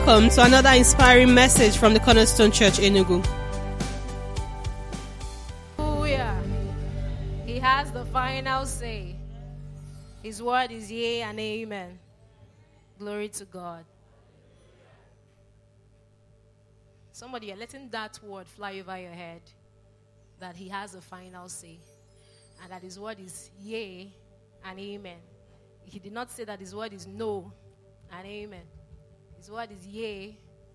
welcome to another inspiring message from the Cornerstone Church Enugu. Hallelujah. He has the final say. His word is yea and amen. Glory to God. Somebody, you're letting that word fly over your head, that he has the final say, and that his word is yea and amen. He did not say that his word is no and amen. His word is yea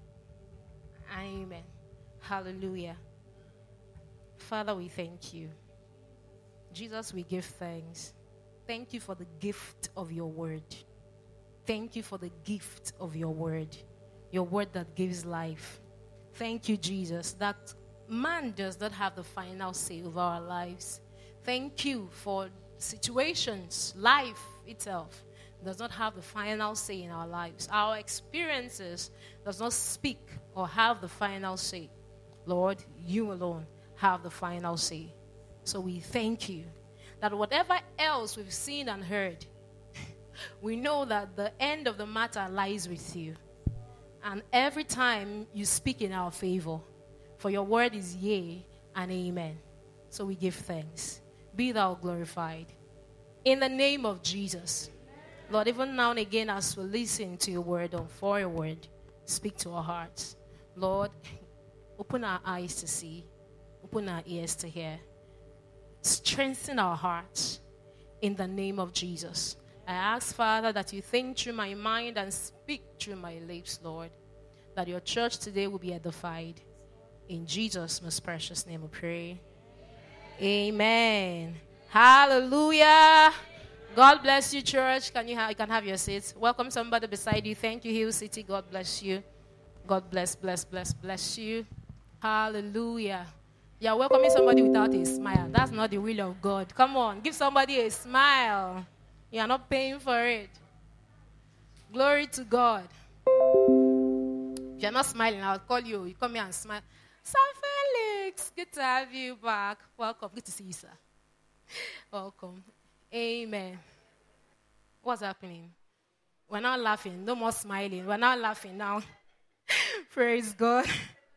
and amen. Hallelujah. Father, we thank you. Jesus, we give thanks. Thank you for the gift of your word. Thank you for the gift of your word that gives life. Thank you, Jesus, that man does not have the final say over our lives. Thank you for situations, life itself does not have the final say in our lives. Our experiences does not speak or have the final say. Lord, you alone have the final say. So we thank you that whatever else we've seen and heard, we know that the end of the matter lies with you. And every time you speak in our favor, for your word is yea and amen. So we give thanks. Be thou glorified. In the name of Jesus. Lord, even now and again as we listen to your word or for your word, speak to our hearts. Lord, open our eyes to see. Open our ears to hear. Strengthen our hearts in the name of Jesus. I ask, Father, that you think through my mind and speak through my lips, Lord, that your church today will be edified. In Jesus' most precious name we pray. Amen. Hallelujah. God bless you, church. You can have your seats. Welcome somebody beside you. Thank you, Hill City. God bless you. God bless you. Hallelujah. You're welcoming somebody without a smile. That's not the will of God. Come on, give somebody a smile. You are not paying for it. Glory to God. If you're not smiling, I'll call you. You come here and smile. Sir Felix, good to have you back. Welcome. Good to see you, sir. Welcome. Amen. What's happening? We're not laughing. No more smiling. We're not laughing now. Praise God.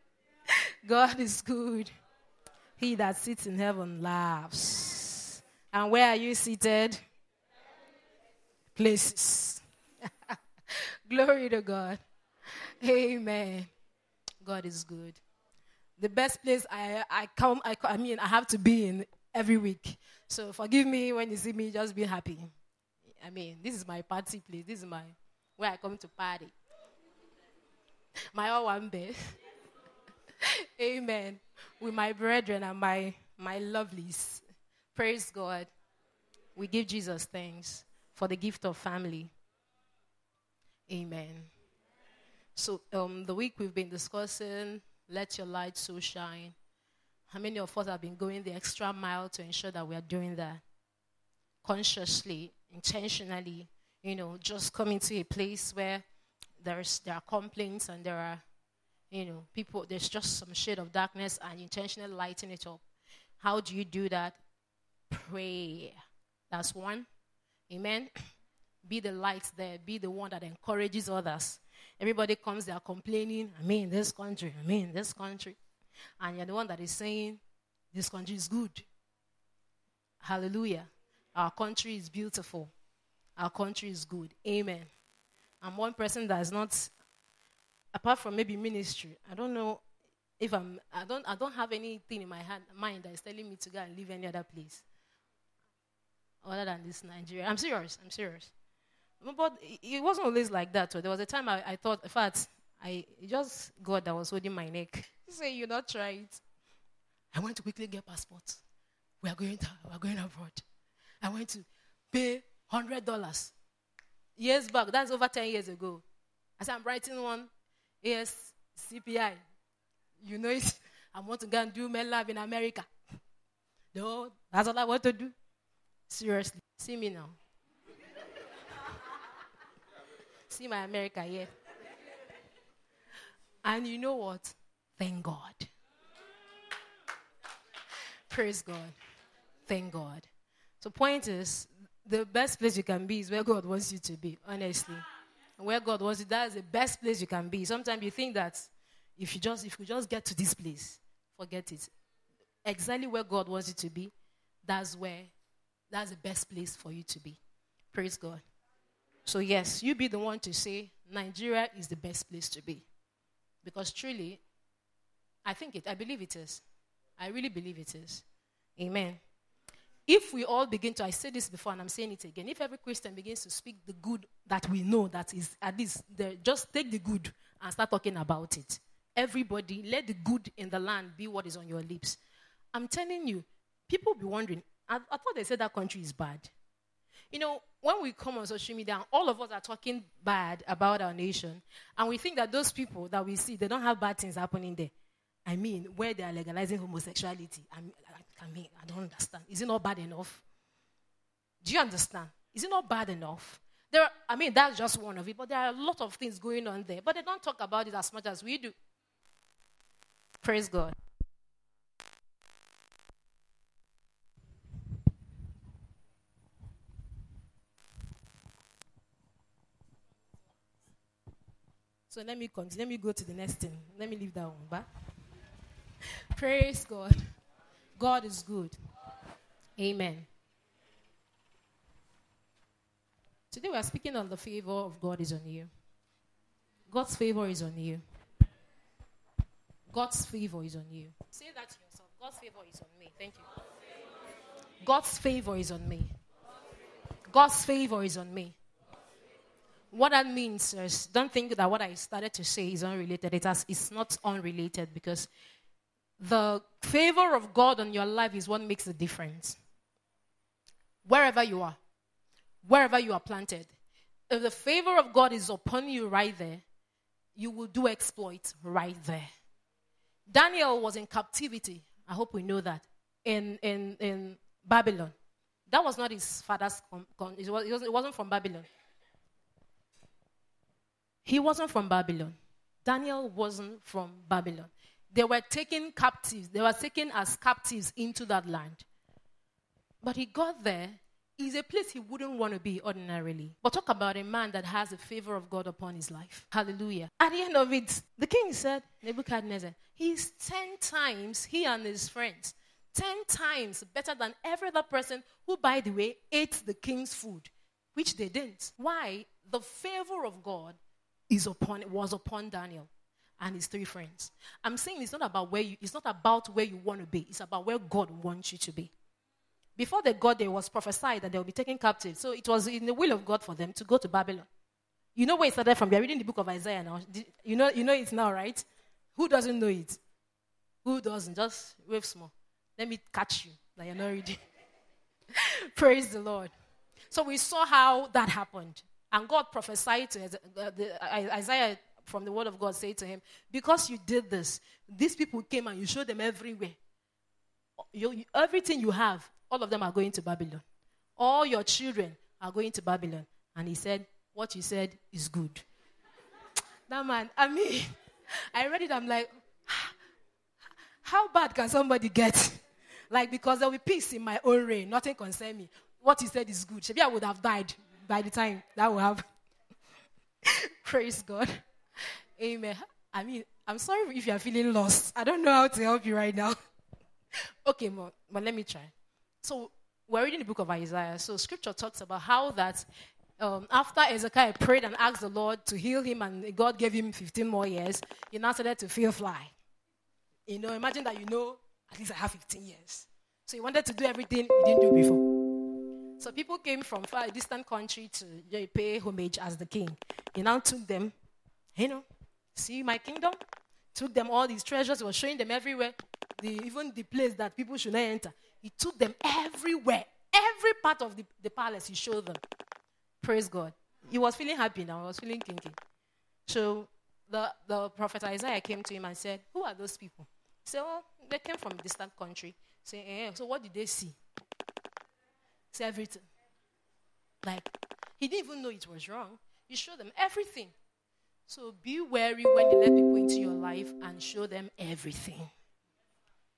God is good. He that sits in heaven laughs. And where are you seated? Places. Glory to God. Amen. God is good. The best place I have to be in every week. So forgive me when you see me, just be happy. I mean, this is my party place. This is where I come to party. My all one bed. Amen. With my brethren and my lovelies. Praise God. We give Jesus thanks for the gift of family. Amen. So the week we've been discussing, let your light so shine. How many of us have been going the extra mile to ensure that we are doing that? Consciously, intentionally, just coming to a place where there are complaints and there are, people, there's just some shade of darkness and intentionally lighting it up. How do you do that? Pray. That's one. Amen. Be the light there. Be the one that encourages others. Everybody comes there complaining, this country. And you're the one that is saying, this country is good. Hallelujah. Our country is beautiful. Our country is good. Amen. I'm one person that is not, apart from maybe ministry, I don't know if I don't have anything in my mind that is telling me to go and live any other place other than this Nigeria. I'm serious. But it wasn't always like that. So there was a time I thought, in fact, it just God that was holding my neck. He said, "You not try it." I went to quickly get passport. We are going abroad. I went to pay $100 years back. That's over 10 years ago. I said, I'm writing one ASCPI. You know it. I want to go and do men lab in America. No, that's all I want to do. Seriously. See me now. See my America here. And you know what? Thank God. Praise God. Thank God. So point is, the best place you can be is where God wants you to be, honestly. Where God wants you, that's the best place you can be. Sometimes you think that if you just get to this place, forget it. Exactly where God wants you to be, that's the best place for you to be. Praise God. So yes, you be the one to say Nigeria is the best place to be. Because truly, I believe it is. I really believe it is. Amen. If we all begin to, I said this before and I'm saying it again, if every Christian begins to speak the good that we know that is at least there, just take the good and start talking about it. Everybody, let the good in the land be what is on your lips. I'm telling you, people will be wondering, I thought they said that country is bad. You know, when we come on social media, and all of us are talking bad about our nation, and we think that those people that we see, they don't have bad things happening there. I mean, where they are legalizing homosexuality, I don't understand. Is it not bad enough? Do you understand? Is it not bad enough? That's just one of it, but there are a lot of things going on there, but they don't talk about it as much as we do. Praise God. So let me continue. Let me go to the next thing. Let me leave that one back. Praise God. God is good. Amen. Today we are speaking on the favor of God is on you. God's favor is on you. God's favor is on you. Say that to yourself. God's favor is on me. Thank you. God's favor is on me. God's favor is on me. What that means is, don't think that what I started to say is unrelated. It's not unrelated, because the favor of God on your life is what makes the difference. Wherever you are planted, if the favor of God is upon you right there, you will do exploits right there. Daniel was in captivity. I hope we know that. In Babylon. That was not his father's. It wasn't from Babylon. He wasn't from Babylon. Daniel wasn't from Babylon. They were taken captives. They were taken as captives into that land. But he got there. It's a place he wouldn't want to be ordinarily. But talk about a man that has the favor of God upon his life. Hallelujah. At the end of it, the king said, Nebuchadnezzar, he's 10 times, he and his friends, 10 times better than every other person who, by the way, ate the king's food, which they didn't. Why? The favor of God was upon Daniel and his 3 friends. I'm saying it's not about where you want to be. It's about where God wants you to be. Before they got there, it was prophesied that they will be taken captive. So it was in the will of God for them to go to Babylon. You know where it started from? We are reading the book of Isaiah now. You know it now, right? Who doesn't know it? Who doesn't? Just wave small. Let me catch you that you're not reading. Praise the Lord. So we saw how that happened. And God prophesied to Isaiah from the word of God, said to him, because you did this, these people came and you showed them everywhere. Everything you have, all of them are going to Babylon. All your children are going to Babylon. And he said, what you said is good. That man, I read it, I'm like, how bad can somebody get? Like, because there will be peace in my own reign, nothing concerns me. What he said is good. Maybe I would have died by the time that will happen. Praise God. Amen. I'm sorry if you are feeling lost. I don't know how to help you right now. Okay, but let me try. So we're reading the book of Isaiah. So scripture talks about how that after Hezekiah prayed and asked the Lord to heal him and God gave him 15 more years, he now started to feel fly. Imagine that at least I have 15 years. So he wanted to do everything he didn't do before. So people came from far a distant country to pay homage as the king. He now took them, see my kingdom? Took them all these treasures, he was showing them everywhere. Even the place that people should not enter. He took them everywhere. Every part of the palace, he showed them. Praise God. He was feeling happy now. He was feeling kinky. So the prophet Isaiah came to him and said, who are those people? He said, they came from a distant country. Say, so what did they see? Say everything. Like, he didn't even know it was wrong. He showed them everything. So be wary when you let people into your life and show them everything.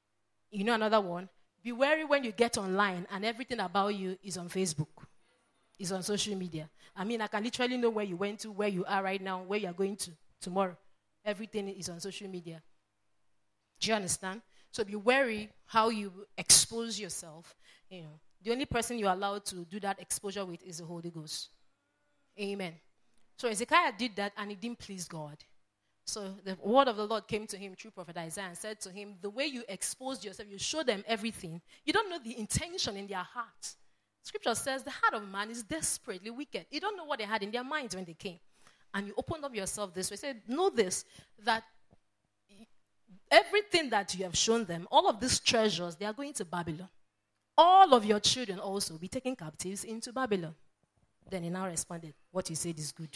Another one? Be wary when you get online and everything about you is on Facebook. is on social media. I mean, I can literally know where you went to, where you are right now, where you are going to tomorrow. Everything is on social media. Do you understand? So be wary how you expose yourself. You know, the only person you're allowed to do that exposure with is the Holy Ghost. Amen. So Hezekiah did that and it didn't please God. So the word of the Lord came to him through Prophet Isaiah and said to him, the way you exposed yourself, you show them everything. You don't know the intention in their heart. Scripture says the heart of man is desperately wicked. You don't know what they had in their minds when they came. And you opened up yourself this way. Say, know this, that everything that you have shown them, all of these treasures, they are going to Babylon. All of your children also will be taken captives into Babylon. Then he now responded, what you said is good.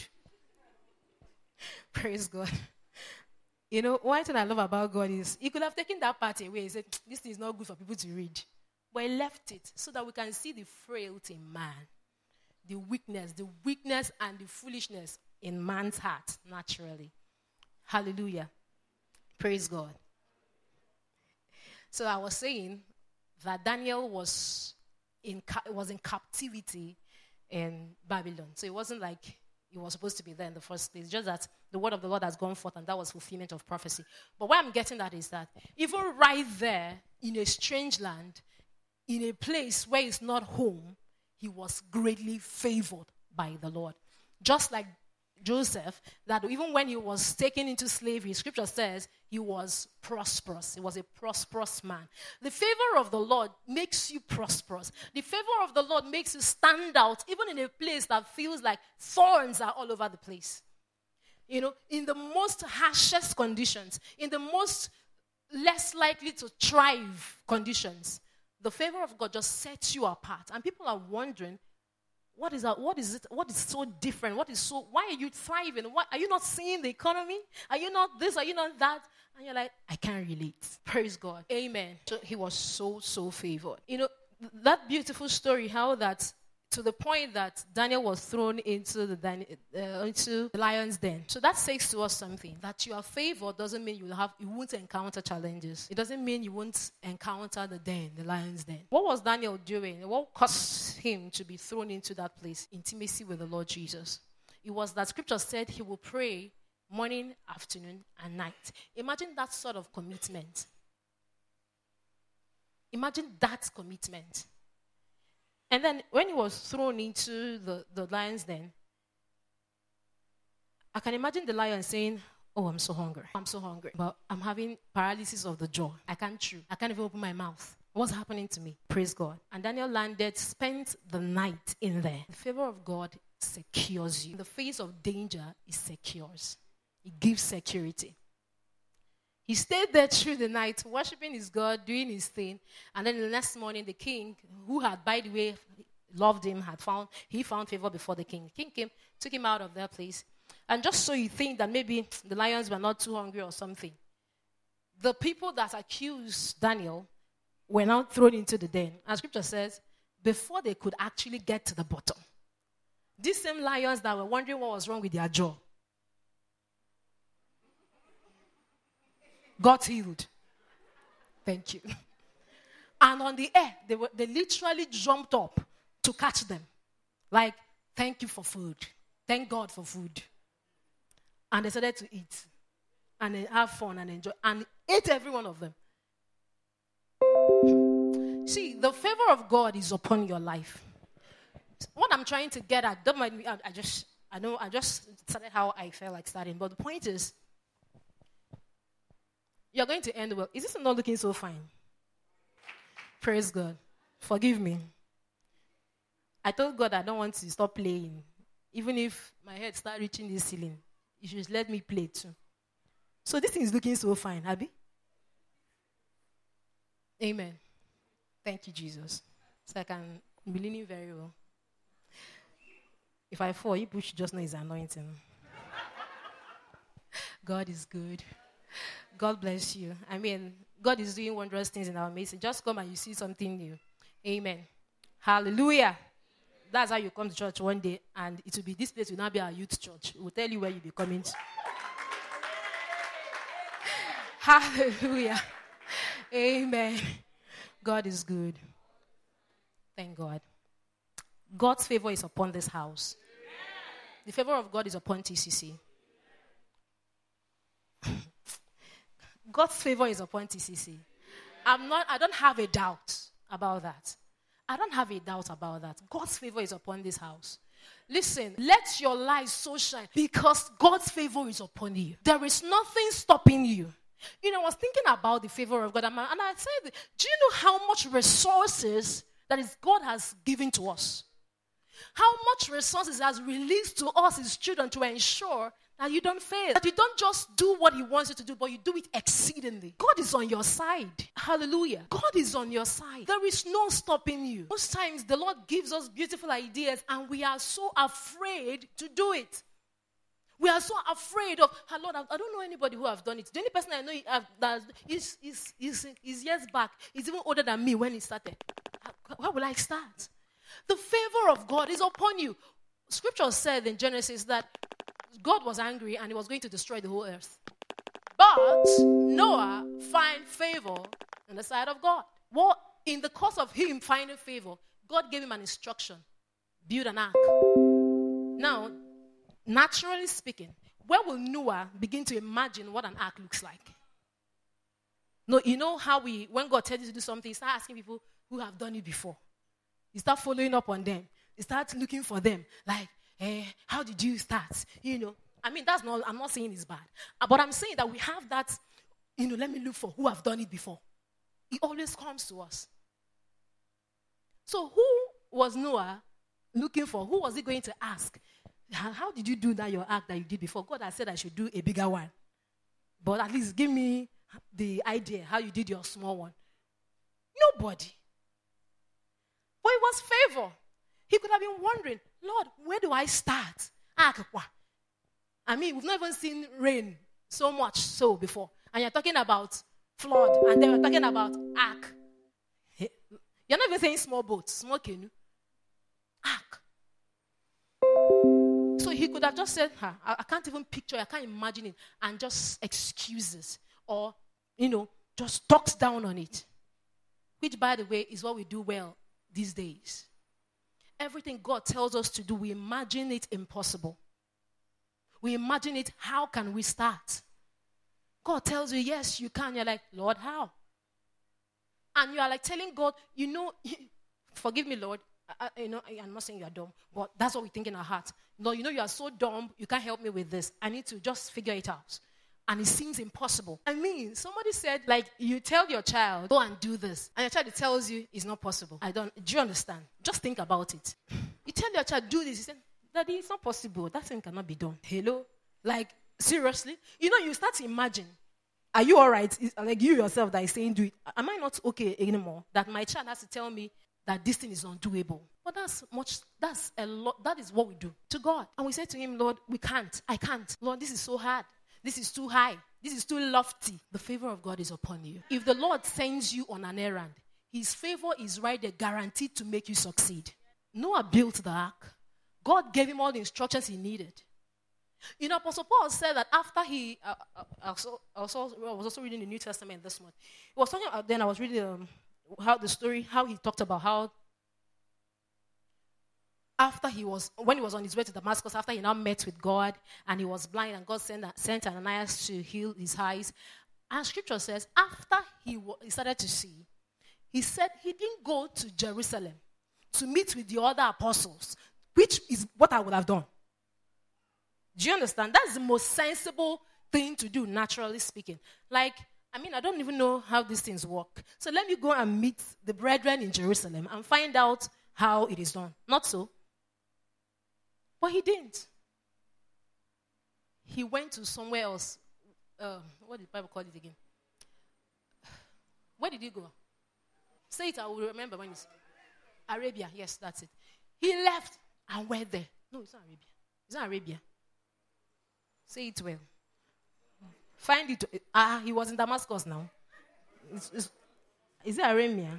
Praise God. You know, one thing I love about God is he could have taken that part away. He said, this thing is not good for people to read. But he left it so that we can see the frailty in man. The weakness and the foolishness in man's heart, naturally. Hallelujah. Praise God. So I was saying that Daniel was in captivity in Babylon. So it wasn't like he was supposed to be there in the first place. Just that the word of the Lord has gone forth and that was fulfillment of prophecy. But what I'm getting at is that even right there in a strange land, in a place where it's not home, he was greatly favored by the Lord. Just like Joseph, that even when he was taken into slavery, scripture says he was prosperous. He was a prosperous man. The favor of the Lord makes you prosperous. The favor of the Lord makes you stand out, even in a place that feels like thorns are all over the place. You know, in the most harshest conditions, in the most less likely to thrive conditions, the favor of God just sets you apart. And people are wondering, what is that? What is it? What is so different? Why are you thriving? Why, are you not seeing the economy? Are you not this? Are you not that? And you're like, I can't relate. Praise God. Amen. So he was so favored. You know, that beautiful story, how that, to the point that Daniel was thrown into the lion's den. So that says to us something, that you are favored doesn't mean you won't encounter challenges. It doesn't mean you won't encounter the lion's den. What was Daniel doing? What caused him to be thrown into that place? Intimacy with the Lord Jesus. It was that scripture said he will pray morning, afternoon, and night. Imagine that sort of commitment. Imagine that commitment. And then when he was thrown into the lion's den, I can imagine the lion saying, oh, I'm so hungry. I'm so hungry. But I'm having paralysis of the jaw. I can't chew. I can't even open my mouth. What's happening to me? Praise God. And Daniel landed, spent the night in there. The favor of God secures you. In the face of danger, it secures. It gives security. He stayed there through the night, worshiping his God, doing his thing. And then the next morning, the king, who had, by the way, loved him, he found favor before the king. The king came, took him out of that place. And just so you think that maybe the lions were not too hungry or something, the people that accused Daniel were now thrown into the den. And scripture says, before they could actually get to the bottom, these same lions that were wondering what was wrong with their jaw got healed. Thank you. And on the air, they literally jumped up to catch them. Like, thank you for food. Thank God for food. And they started to eat. And they have fun and enjoy. And ate every one of them. See, the favor of God is upon your life. What I'm trying to get at, don't mind me, I just started how I felt like starting. But the point is, you're going to end well. Is this not looking so fine? Praise God. Forgive me. I told God I don't want to stop playing. Even if my head starts reaching the ceiling, you should let me play too. So this thing is looking so fine, Abby. Amen. Thank you, Jesus. So I can be leaning very well. If I fall, you should just know his anointing. God is good. God bless you. I mean, God is doing wondrous things in our midst. Just come and you see something new. Amen. Hallelujah. That's how you come to church one day, and it will be this place will now be our youth church. It will tell you where you'll be coming to. Hallelujah. Amen. God is good. Thank God. God's favor is upon this house. The favor of God is upon TCC. God's favor is upon TCC. I don't have a doubt about that. I don't have a doubt about that. God's favor is upon this house. Listen, let your light so shine because God's favor is upon you. There is nothing stopping you. You know, I was thinking about the favor of God, and I said, do you know how much resources that God has given to us? How much resources has released to us, his children, to ensure that you don't fail. That you don't just do what he wants you to do, but you do it exceedingly. God is on your side. Hallelujah. God is on your side. There is no stopping you. Most times the Lord gives us beautiful ideas and we are so afraid to do it. We are so afraid of, Lord, I don't know anybody who have done it. The only person I know that is years back, is even older than me when he started. How will I start? The favor of God is upon you. Scripture said in Genesis that God was angry and he was going to destroy the whole earth. But Noah found favor in the sight of God. Well, in the course of him finding favor, God gave him an instruction. Build an ark. Now, naturally speaking, where will Noah begin to imagine what an ark looks like? No, you know how when God tells you to do something, you start asking people who have done it before. You start following up on them. You start looking for them. Like, how did you start? You know, I mean, I'm not saying it's bad. But I'm saying that we have that, let me look for who have done it before. It always comes to us. So who was Noah looking for? Who was he going to ask? How did you do that, your act that you did before? God has said I should do a bigger one. But at least give me the idea how you did your small one. Nobody. But it was favor. He could have been wondering, Lord, where do I start? I mean, we've never seen rain so much so before. And you're talking about flood, and then you're talking about ark. You're not even saying small boat, small canoe. Ark. So he could have just said, I can't even picture, I can't imagine it, and just excuses. Or, just talks down on it. Which, by the way, is what we do well these days. Everything God tells us to do, we imagine it impossible. We imagine it, how can we start? God tells you, yes, you can. You're like, Lord, how? And you are like telling God, forgive me, Lord. I'm not saying you are dumb, but that's what we think in our heart. Lord, you are so dumb, you can't help me with this. I need to just figure it out. And it seems impossible. I mean, somebody said, like, you tell your child, go and do this. And your child tells you it's not possible. Do you understand? Just think about it. You tell your child, do this. He said, Daddy, it's not possible. That thing cannot be done. Hello? Like, seriously? You start to imagine. Are you all right? It's like you yourself that is saying, do it. Am I not okay anymore? That my child has to tell me that this thing is undoable. But that's a lot. That is what we do to God. And we say to him, Lord, we can't. I can't. Lord, this is so hard. This is too high. This is too lofty. The favor of God is upon you. If the Lord sends you on an errand, his favor is right there, guaranteed to make you succeed. Noah built the ark. God gave him all the instructions he needed. Apostle Paul said that after he, I was also reading the New Testament this month. He was talking about, then I was reading how he talked about how when he was on his way to Damascus, after he now met with God and he was blind and God sent Ananias to heal his eyes. And scripture says, after he started to see, he said he didn't go to Jerusalem to meet with the other apostles, which is what I would have done. Do you understand? That's the most sensible thing to do, naturally speaking. Like, I don't even know how these things work. So let me go and meet the brethren in Jerusalem and find out how it is done. Not so. But he didn't. He went to somewhere else. What did the Bible call it again? Where did he go? Say it, I will remember when it's Arabia. Yes, that's it. He left and went there. No, it's not Arabia. It's not Arabia. Say it well. Find it. He was in Damascus now. Is it Arabia?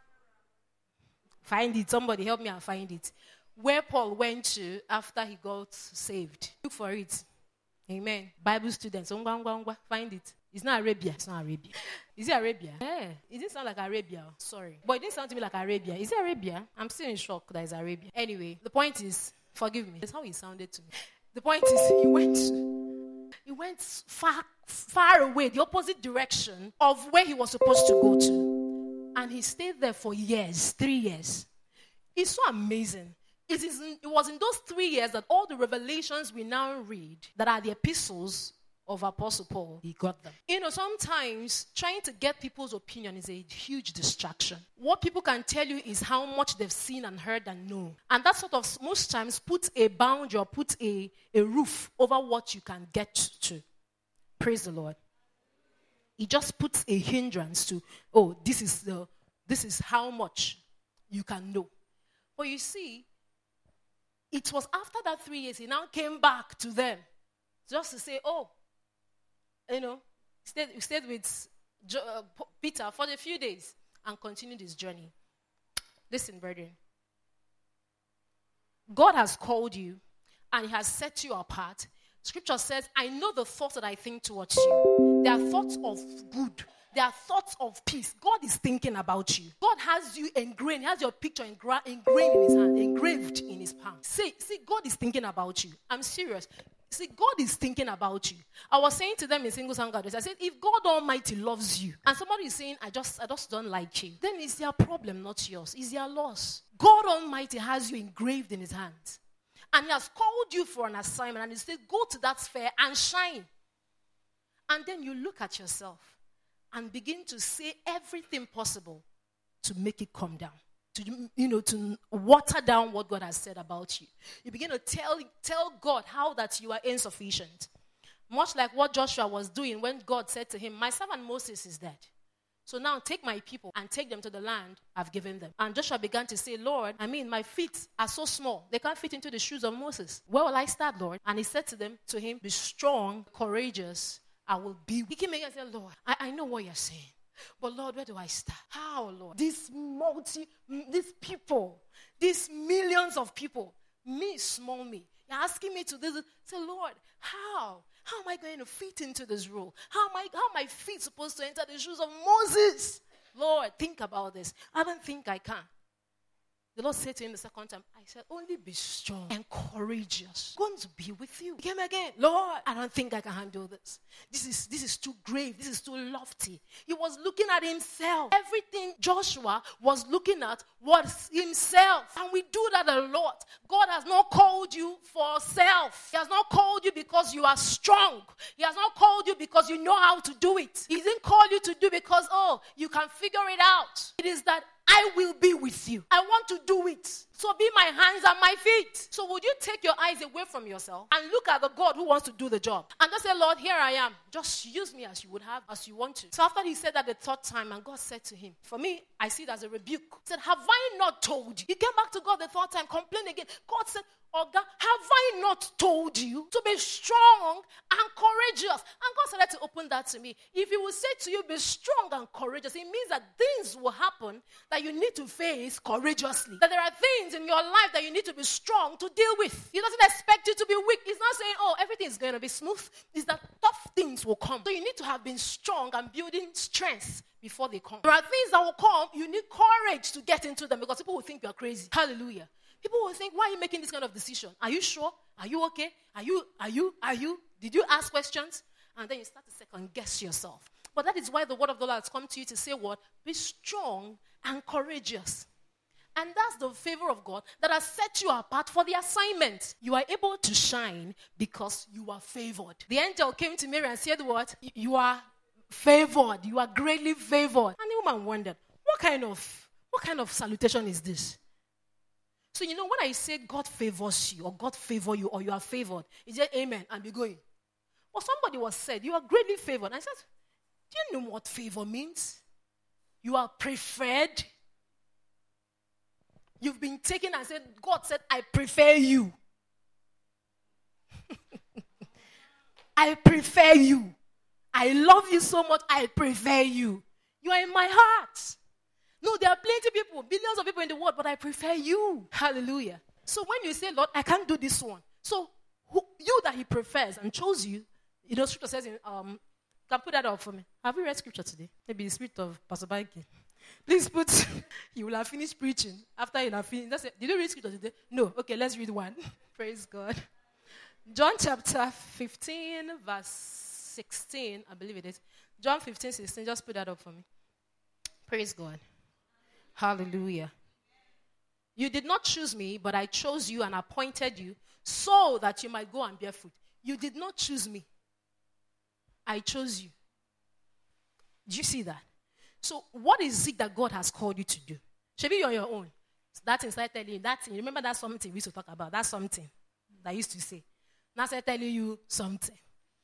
Find it. Somebody help me and find it. Where Paul went to after he got saved. Look for it. Amen. Bible students. Find it. It's not Arabia. It's not Arabia. Is it Arabia? Yeah. It didn't sound like Arabia. Sorry. But it didn't sound to me like Arabia. Is it Arabia? I'm still in shock that it's Arabia. Anyway, the point is, forgive me. That's how it sounded to me. The point is, he went far away, the opposite direction of where he was supposed to go to. And he stayed there for years, 3 years. It's so amazing. It was in those 3 years that all the revelations we now read that are the epistles of Apostle Paul, he got them. Sometimes trying to get people's opinion is a huge distraction. What people can tell you is how much they've seen and heard and know. And that sort of most times puts a boundary or puts a roof over what you can get to. Praise the Lord. It just puts a hindrance to, this is how much you can know. But you see, it was after that 3 years, he now came back to them just to say, stayed with Peter for a few days and continued his journey. Listen, brethren. God has called you and he has set you apart. Scripture says, I know the thoughts that I think towards you. They are thoughts of good. They are thoughts of peace. God is thinking about you. God has you ingrained. He has your picture engraved in his hand, engraved in his palm. See, God is thinking about you. I'm serious. See, God is thinking about you. I was saying to them in Single Sound Gathering, I said, if God Almighty loves you, and somebody is saying, I just don't like you, then it's their problem, not yours. It's their loss. God Almighty has you engraved in his hands. And he has called you for an assignment, and he said, go to that sphere and shine. And then you look at yourself and begin to say everything possible to make it come down. To water down what God has said about you. You begin to tell God how that you are insufficient. Much like what Joshua was doing when God said to him, my servant Moses is dead. So now take my people and take them to the land I've given them. And Joshua began to say, Lord, my feet are so small. They can't fit into the shoes of Moses. Where will I start, Lord? And he said to him, be strong, courageous, I will be. He came again and said, Lord, I know what you're saying. But Lord, where do I start? How, Lord? These people, these millions of people, me, small me, you're asking me to do this. Say, Lord, how? How am I going to fit into this role? How am my feet supposed to enter the shoes of Moses? Lord, think about this. I don't think I can. The Lord said to him the second time, I said, only be strong and courageous. I'm going to be with you. He came again. Lord, I don't think I can handle this. This is too grave. This is too lofty. He was looking at himself. Everything Joshua was looking at was himself. And we do that a lot. God has not called you for self. He has not called you because you are strong. He has not called you because you know how to do it. He didn't call you to do because, you can figure it out. It is that I will be with you. I want to do it. So be my hands and my feet. So would you take your eyes away from yourself and look at the God who wants to do the job? And just say, Lord, here I am. Just use me as you would have, as you want to. So after he said that the third time, and God said to him, for me, I see it as a rebuke. He said, have I not told you? He came back to God the third time, complained again. God said, oh God, have I not told you to be strong and courageous? And God started to open that to me. If he will say to you, be strong and courageous, it means that things will happen that you need to face courageously. That there are things in your life that you need to be strong to deal with. He doesn't expect you to be weak. He's not saying, everything is going to be smooth. It's that tough things will come. So you need to have been strong and building strength before they come. There are things that will come. You need courage to get into them because people will think you are crazy. Hallelujah. People will think, why are you making this kind of decision? Are you sure? Are you okay? Are you? Did you ask questions? And then you start to second guess yourself. But that is why the word of the Lord has come to you to say what? Be strong and courageous. And that's the favor of God that has set you apart for the assignment. You are able to shine because you are favored. The angel came to Mary and said what? You are favored. You are greatly favored. And the woman wondered, what kind of salutation is this? So when I say God favors you, or God favor you, or you are favored, it's just amen and be going. But somebody was said, you are greatly favored. And I said, do you know what favor means? You are preferred. You've been taken and said, God said, I prefer you. I prefer you. I love you so much, I prefer you. You are in my heart. No, there are plenty of people, billions of people in the world, but I prefer you. Hallelujah. So when you say, Lord, I can't do this one. So you that he prefers and chose you, Scripture says in Can put that up for me. Have you read scripture today? Maybe the spirit of Pastor Banky. Please put, you will have finished preaching. After you have finished, that's it. Did you read scripture today? No. Okay, let's read one. Praise God. John chapter 15, verse 16, I believe it is. John 15, 16, just put that up for me. Praise God. Hallelujah. You did not choose me, but I chose you and appointed you so that you might go and bear fruit. You did not choose me. I chose you. Do you see that? So what is it that God has called you to do? Maybe you're on your own. That inside telling you, that thing, remember that something we used to talk about? That's something that I used to say. Now I'm telling you something.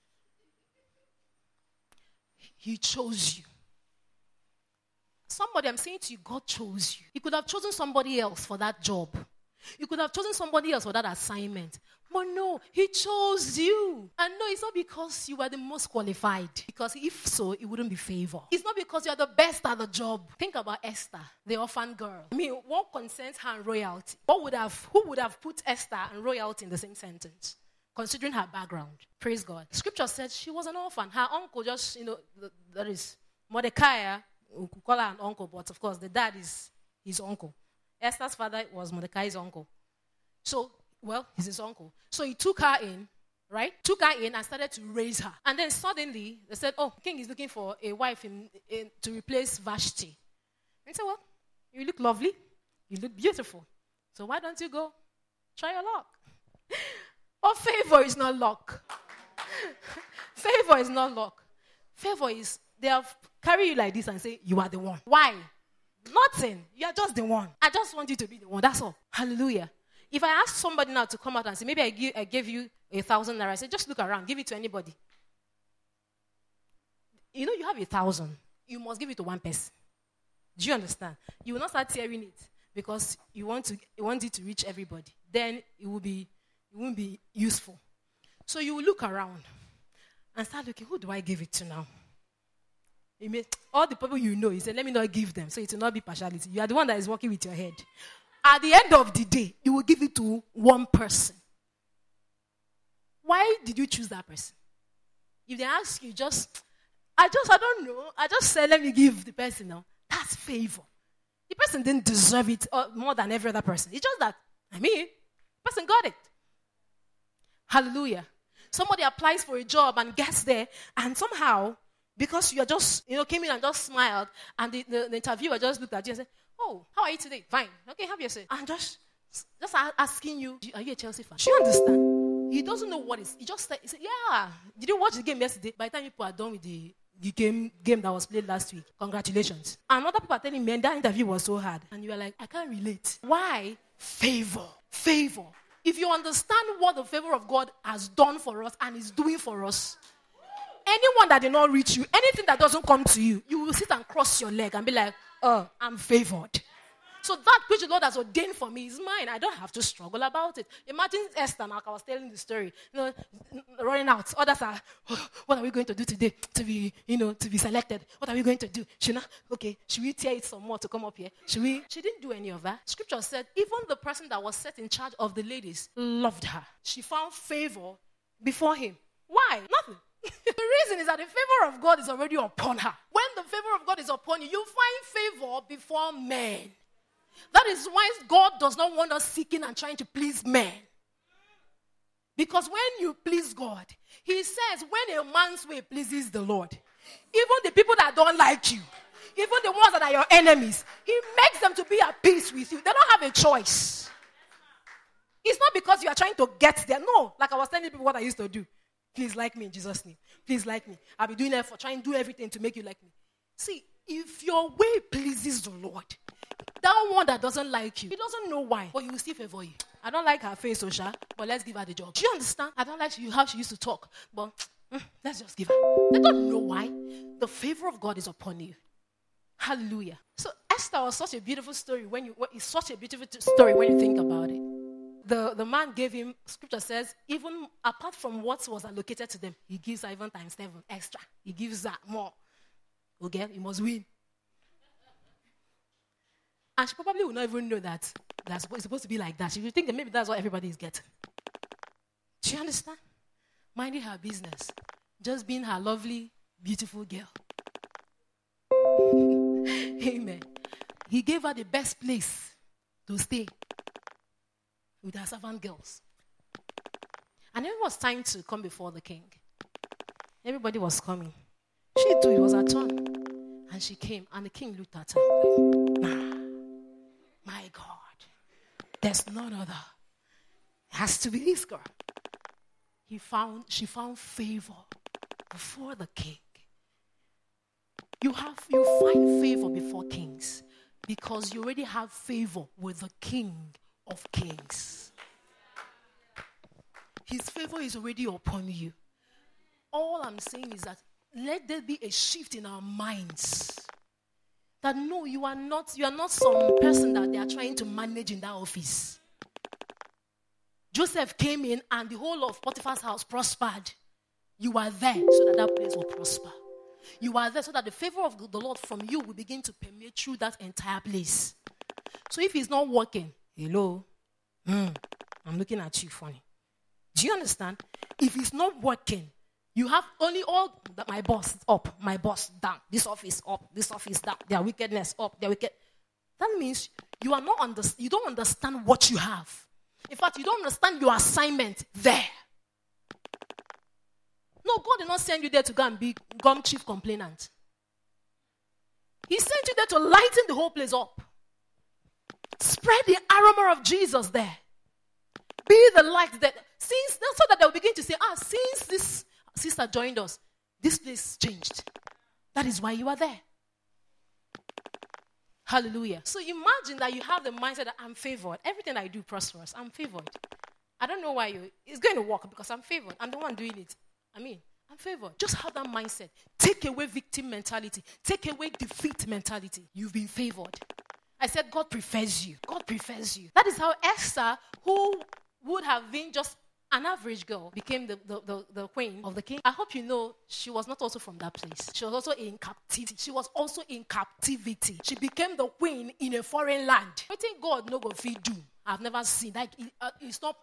He chose you. Somebody, I'm saying to you, God chose you. He could have chosen somebody else for that job. You could have chosen somebody else for that assignment. But no, he chose you. And no, it's not because you were the most qualified. Because if so, it wouldn't be favor. It's not because you're the best at the job. Think about Esther, the orphan girl. I mean, what concerns her and royalty? Who would have put Esther and royalty in the same sentence? Considering her background. Praise God. Scripture said she was an orphan. Her uncle just, that is Mordecai. We could call her an uncle, but of course the dad is his uncle. Esther's father was Mordecai's uncle. So, he's his uncle. So he took her in, right? Took her in and started to raise her. And then suddenly, they said, the king is looking for a wife to replace Vashti. And he said, you look lovely. You look beautiful. So why don't you go try your luck? Oh, favor is not luck. Favor is not luck. Favor is, they have carry you like this and say, you are the one. Why? Nothing. You are just the one. I just want you to be the one. That's all. Hallelujah. If I ask somebody now to come out and say, maybe I gave you 1,000 naira, I say, just look around. Give it to anybody. You have 1,000. You must give it to one person. Do you understand? You will not start tearing it because you want it to reach everybody. Then it won't be useful. So you will look around and start looking, who do I give it to now? All the people you say, let me not give them. So it will not be partiality. You are the one that is working with your head. At the end of the day, you will give it to one person. Why did you choose that person? If they ask you, I don't know. I just said, let me give the person now. That's favor. The person didn't deserve it more than every other person. It's just that, the person got it. Hallelujah. Somebody applies for a job and gets there, and somehow, because you are just, came in and just smiled, and the interviewer just looked at you and said, oh, how are you today? Fine. Okay, have yourself. And just asking you, are you a Chelsea fan? Do you understand? He doesn't know what it is. He just said, yeah. Did you watch the game yesterday? By the time people are done with the game that was played last week, congratulations. And other people are telling me, that interview was so hard. And you are like, I can't relate. Why? Favor. Favor. If you understand what the favor of God has done for us and is doing for us, anyone that did not reach you, anything that doesn't come to you, you will sit and cross your leg and be like, I'm favored. So that which the Lord has ordained for me is mine. I don't have to struggle about it. Imagine Esther, like I was telling the story, running out. Others are, what are we going to do today to be selected? What are we going to do? Should we tear it some more to come up here? She didn't do any of that. Scripture said, even the person that was set in charge of the ladies loved her. She found favor before him. Why? Nothing. The reason is that the favor of God is already upon her. When the favor of God is upon you, you find favor before men. That is why God does not want us seeking and trying to please men. Because when you please God, he says, when a man's way pleases the Lord, even the people that don't like you, even the ones that are your enemies, he makes them to be at peace with you. They don't have a choice. It's not because you are trying to get there. No, like I was telling people what I used to do. Please like me in Jesus' name. Please like me. I'll be doing effort, trying to do everything to make you like me. See, if your way pleases the Lord, that one that doesn't like you, he doesn't know why, but he will still favor you. I don't like her face, Osha, but let's give her the job. Do you understand? I don't like how she used to talk, but let's just give her. They don't know why. The favor of God is upon you. Hallelujah. So Esther was such a beautiful story it's such a beautiful story when you think about it. The man gave him, scripture says, even apart from what was allocated to them, he gives her even times 7 extra. He gives her more. Okay, he must win. And she probably will not even know that it's supposed to be like that. She will think that maybe that's what everybody is getting. Do you understand? Minding her business. Just being her lovely beautiful girl. Amen. He gave her the best place to stay with her servant girls. And then it was time to come before the king. Everybody was coming. She too, it was her turn. And she came, and the king looked at her. Nah, my God, there's none other. It has to be this girl. She found favor before the king. You find favor before kings because you already have favor with the King of Kings. His favor is already upon you. All I'm saying is that let there be a shift in our minds. That no, you are not some person that they are trying to manage in that office. Joseph came in and the whole of Potiphar's house prospered. You are there so that place will prosper. You are there so that the favor of the Lord from you will begin to permeate through that entire place. So if it's not working, hello, I'm looking at you funny. Do you understand? If it's not working, you have only all that my boss up, my boss down, this office up, this office down, their wickedness up, their wicked. That means you are not you don't understand what you have. In fact, you don't understand your assignment there. No, God did not send you there to go and become chief complainant. He sent you there to lighten the whole place up. Spread the aroma of Jesus there. Be the light that so that they'll begin to say, since this sister joined us, this place changed. That is why you are there. Hallelujah. So imagine that you have the mindset that I'm favored. Everything I do prospers. I'm favored. I don't know why it's going to work because I'm favored. I'm the one doing it. I'm favored. Just have that mindset. Take away victim mentality. Take away defeat mentality. You've been favored. I said God prefers you. God prefers you. That is how Esther, who would have been just an average girl, became the queen of the king. I hope you know she was not also from that place. She was also in captivity. She became the queen in a foreign land. I think God no go feed you. I've never seen. Like, it's not...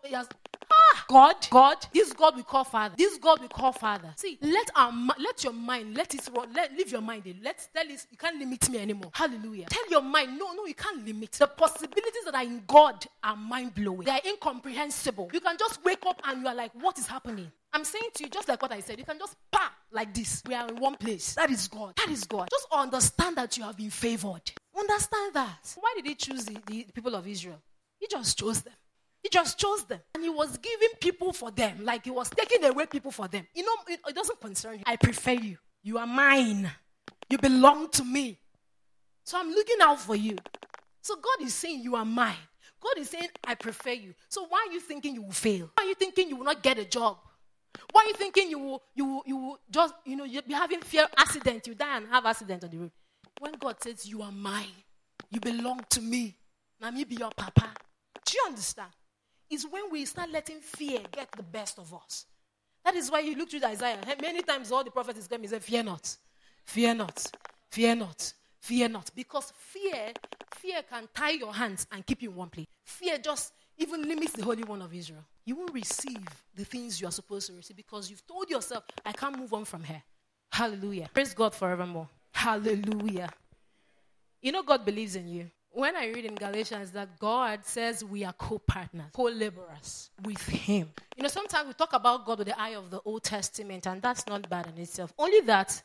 God, this God we call Father. This God we call Father. See, let your mind, let it run. Leave your mind in. Tell it, you can't limit me anymore. Hallelujah. Tell your mind, no, you can't limit. The possibilities that are in God are mind-blowing. They are incomprehensible. You can just wake up and you are like, what is happening? I'm saying to you, just like what I said, you can just like this. We are in one place. That is God. That is God. Just understand that you have been favored. Understand that. Why did he choose the people of Israel? He just chose them. He just chose them. And he was giving people for them. Like he was taking away people for them. You know, it doesn't concern you. I prefer you. You are mine. You belong to me. So I'm looking out for you. So God is saying you are mine. God is saying I prefer you. So why are you thinking you will fail? Why are you thinking you will not get a job? Why are you thinking you will just, you'll be having fear accident. You die and have accident on the road. When God says you are mine, you belong to me. Now me be your papa. Do you understand? It's when we start letting fear get the best of us. That is why you look through Isaiah. Many times all the prophets come and say, fear not, fear not, fear not, fear not. Because fear can tie your hands and keep you in one place. Fear just even limits the Holy One of Israel. You won't receive the things you are supposed to receive because you've told yourself, I can't move on from here. Hallelujah. Praise God forevermore. Hallelujah. You know God believes in you. When I read in Galatians that God says we are co-partners, co-laborers with him. Sometimes we talk about God with the eye of the Old Testament, and that's not bad in itself. Only that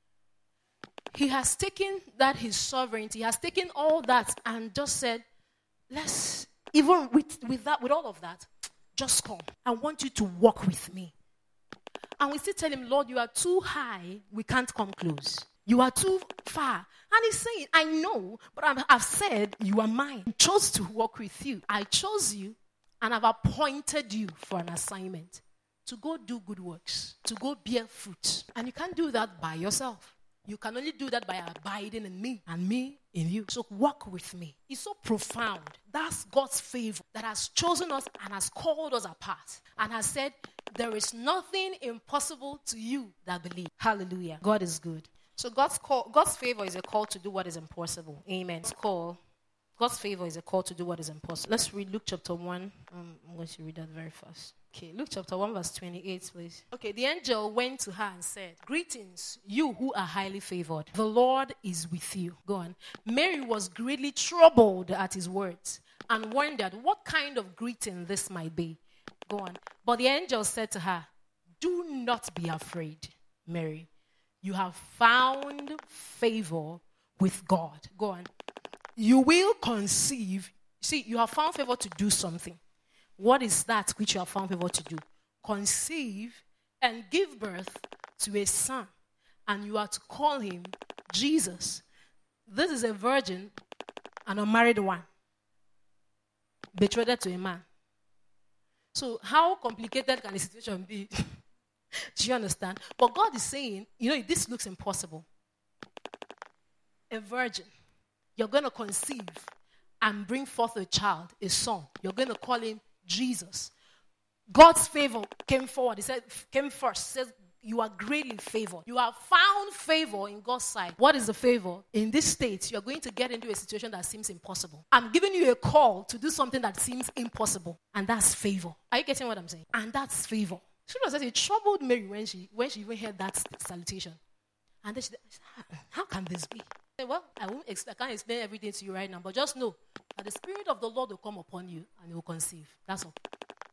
he has taken that his sovereignty, he has taken all that and just said, let's, even with all of that, just come. I want you to walk with me. And we still tell him, Lord, you are too high, we can't come close. You are too far. And he's saying, I know, but I've said you are mine. I chose to walk with you. I chose you and I've appointed you for an assignment to go do good works, to go bear fruit. And you can't do that by yourself. You can only do that by abiding in me and me in you. So walk with me. It's so profound. That's God's favor that has chosen us and has called us apart and has said, there is nothing impossible to you that believe. Hallelujah. God is good. So God's favor is a call to do what is impossible. Amen. It's call God's favor is a call to do what is impossible. Let's read Luke chapter 1. I'm going to read that very fast. Okay, Luke chapter 1 verse 28, please. Okay, the angel went to her and said, "Greetings, you who are highly favored. The Lord is with you." Go on. Mary was greatly troubled at his words and wondered what kind of greeting this might be. Go on. But the angel said to her, "Do not be afraid, Mary. You have found favor with God." Go on. You will conceive. See, you have found favor to do something. What is that which you have found favor to do? Conceive and give birth to a son, and you are to call him Jesus. This is a virgin, an unmarried one, betrothed to a man. So how complicated can the situation be? Do you understand? But God is saying, this looks impossible. A virgin, you're going to conceive and bring forth a child, a son. You're going to call him Jesus. God's favor came forward. He said, came first. He says, you are greatly favored. You have found favor in God's sight. What is the favor? In this state, you're going to get into a situation that seems impossible. I'm giving you a call to do something that seems impossible. And that's favor. Are you getting what I'm saying? And that's favor. Scripture says it troubled Mary when she even heard that salutation. And then she said, how can this be? I said, well, I can't explain everything to you right now, but just know that the Spirit of the Lord will come upon you and you will conceive. That's all.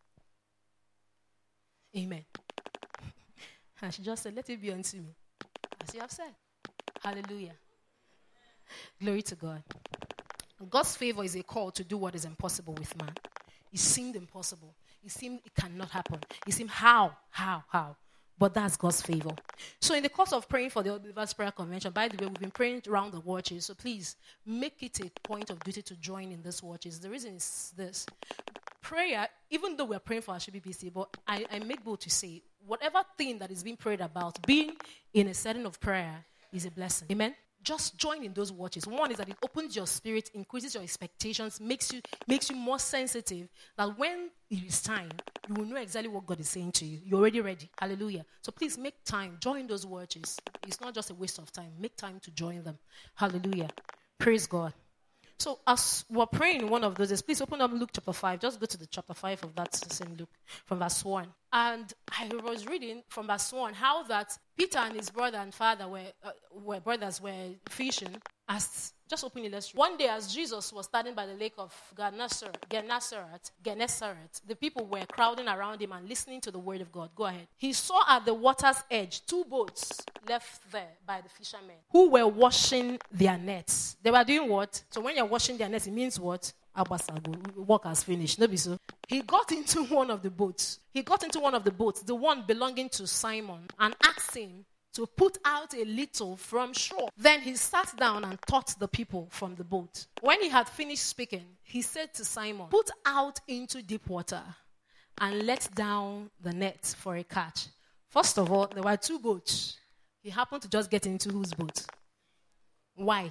Amen. And she just said, let it be unto me, as you have said. Hallelujah. Glory to God. God's favor is a call to do what is impossible with man. It seemed impossible. It seemed it cannot happen. It seemed how? But that's God's favor. So in the course of praying for the All Believers Prayer Convention, by the way, we've been praying around the watches. So please make it a point of duty to join in this watches. The reason is this. Prayer, even though we're praying for our BBC, but I make bold to say, whatever thing that is being prayed about, being in a setting of prayer is a blessing. Amen? Just join in those watches. One is that it opens your spirit, increases your expectations, makes you more sensitive, that when it is time, you will know exactly what God is saying to you. You're already ready. Hallelujah. So please make time. Join those watches. It's not just a waste of time. Make time to join them. Hallelujah. Praise God. So as we're praying in one of those, please open up Luke chapter 5. Just go to the chapter 5 of that same Luke, from verse 1. And I was reading from verse 1 how that Peter and his brother and father were fishing. Just open it, let's read. One day as Jesus was standing by the lake of Gennesaret, the people were crowding around him and listening to the word of God. Go ahead. He saw at the water's edge 2 boats left there by the fishermen who were washing their nets. They were doing what? So when you're washing their nets, it means what? Work has finished. No be so. He got into one of the boats, the one belonging to Simon, and asked him to put out a little from shore. Then he sat down and taught the people from the boat. When he had finished speaking, he said to Simon, "Put out into deep water and let down the net for a catch." First of all, there were 2 boats. He happened to just get into whose boat? Why?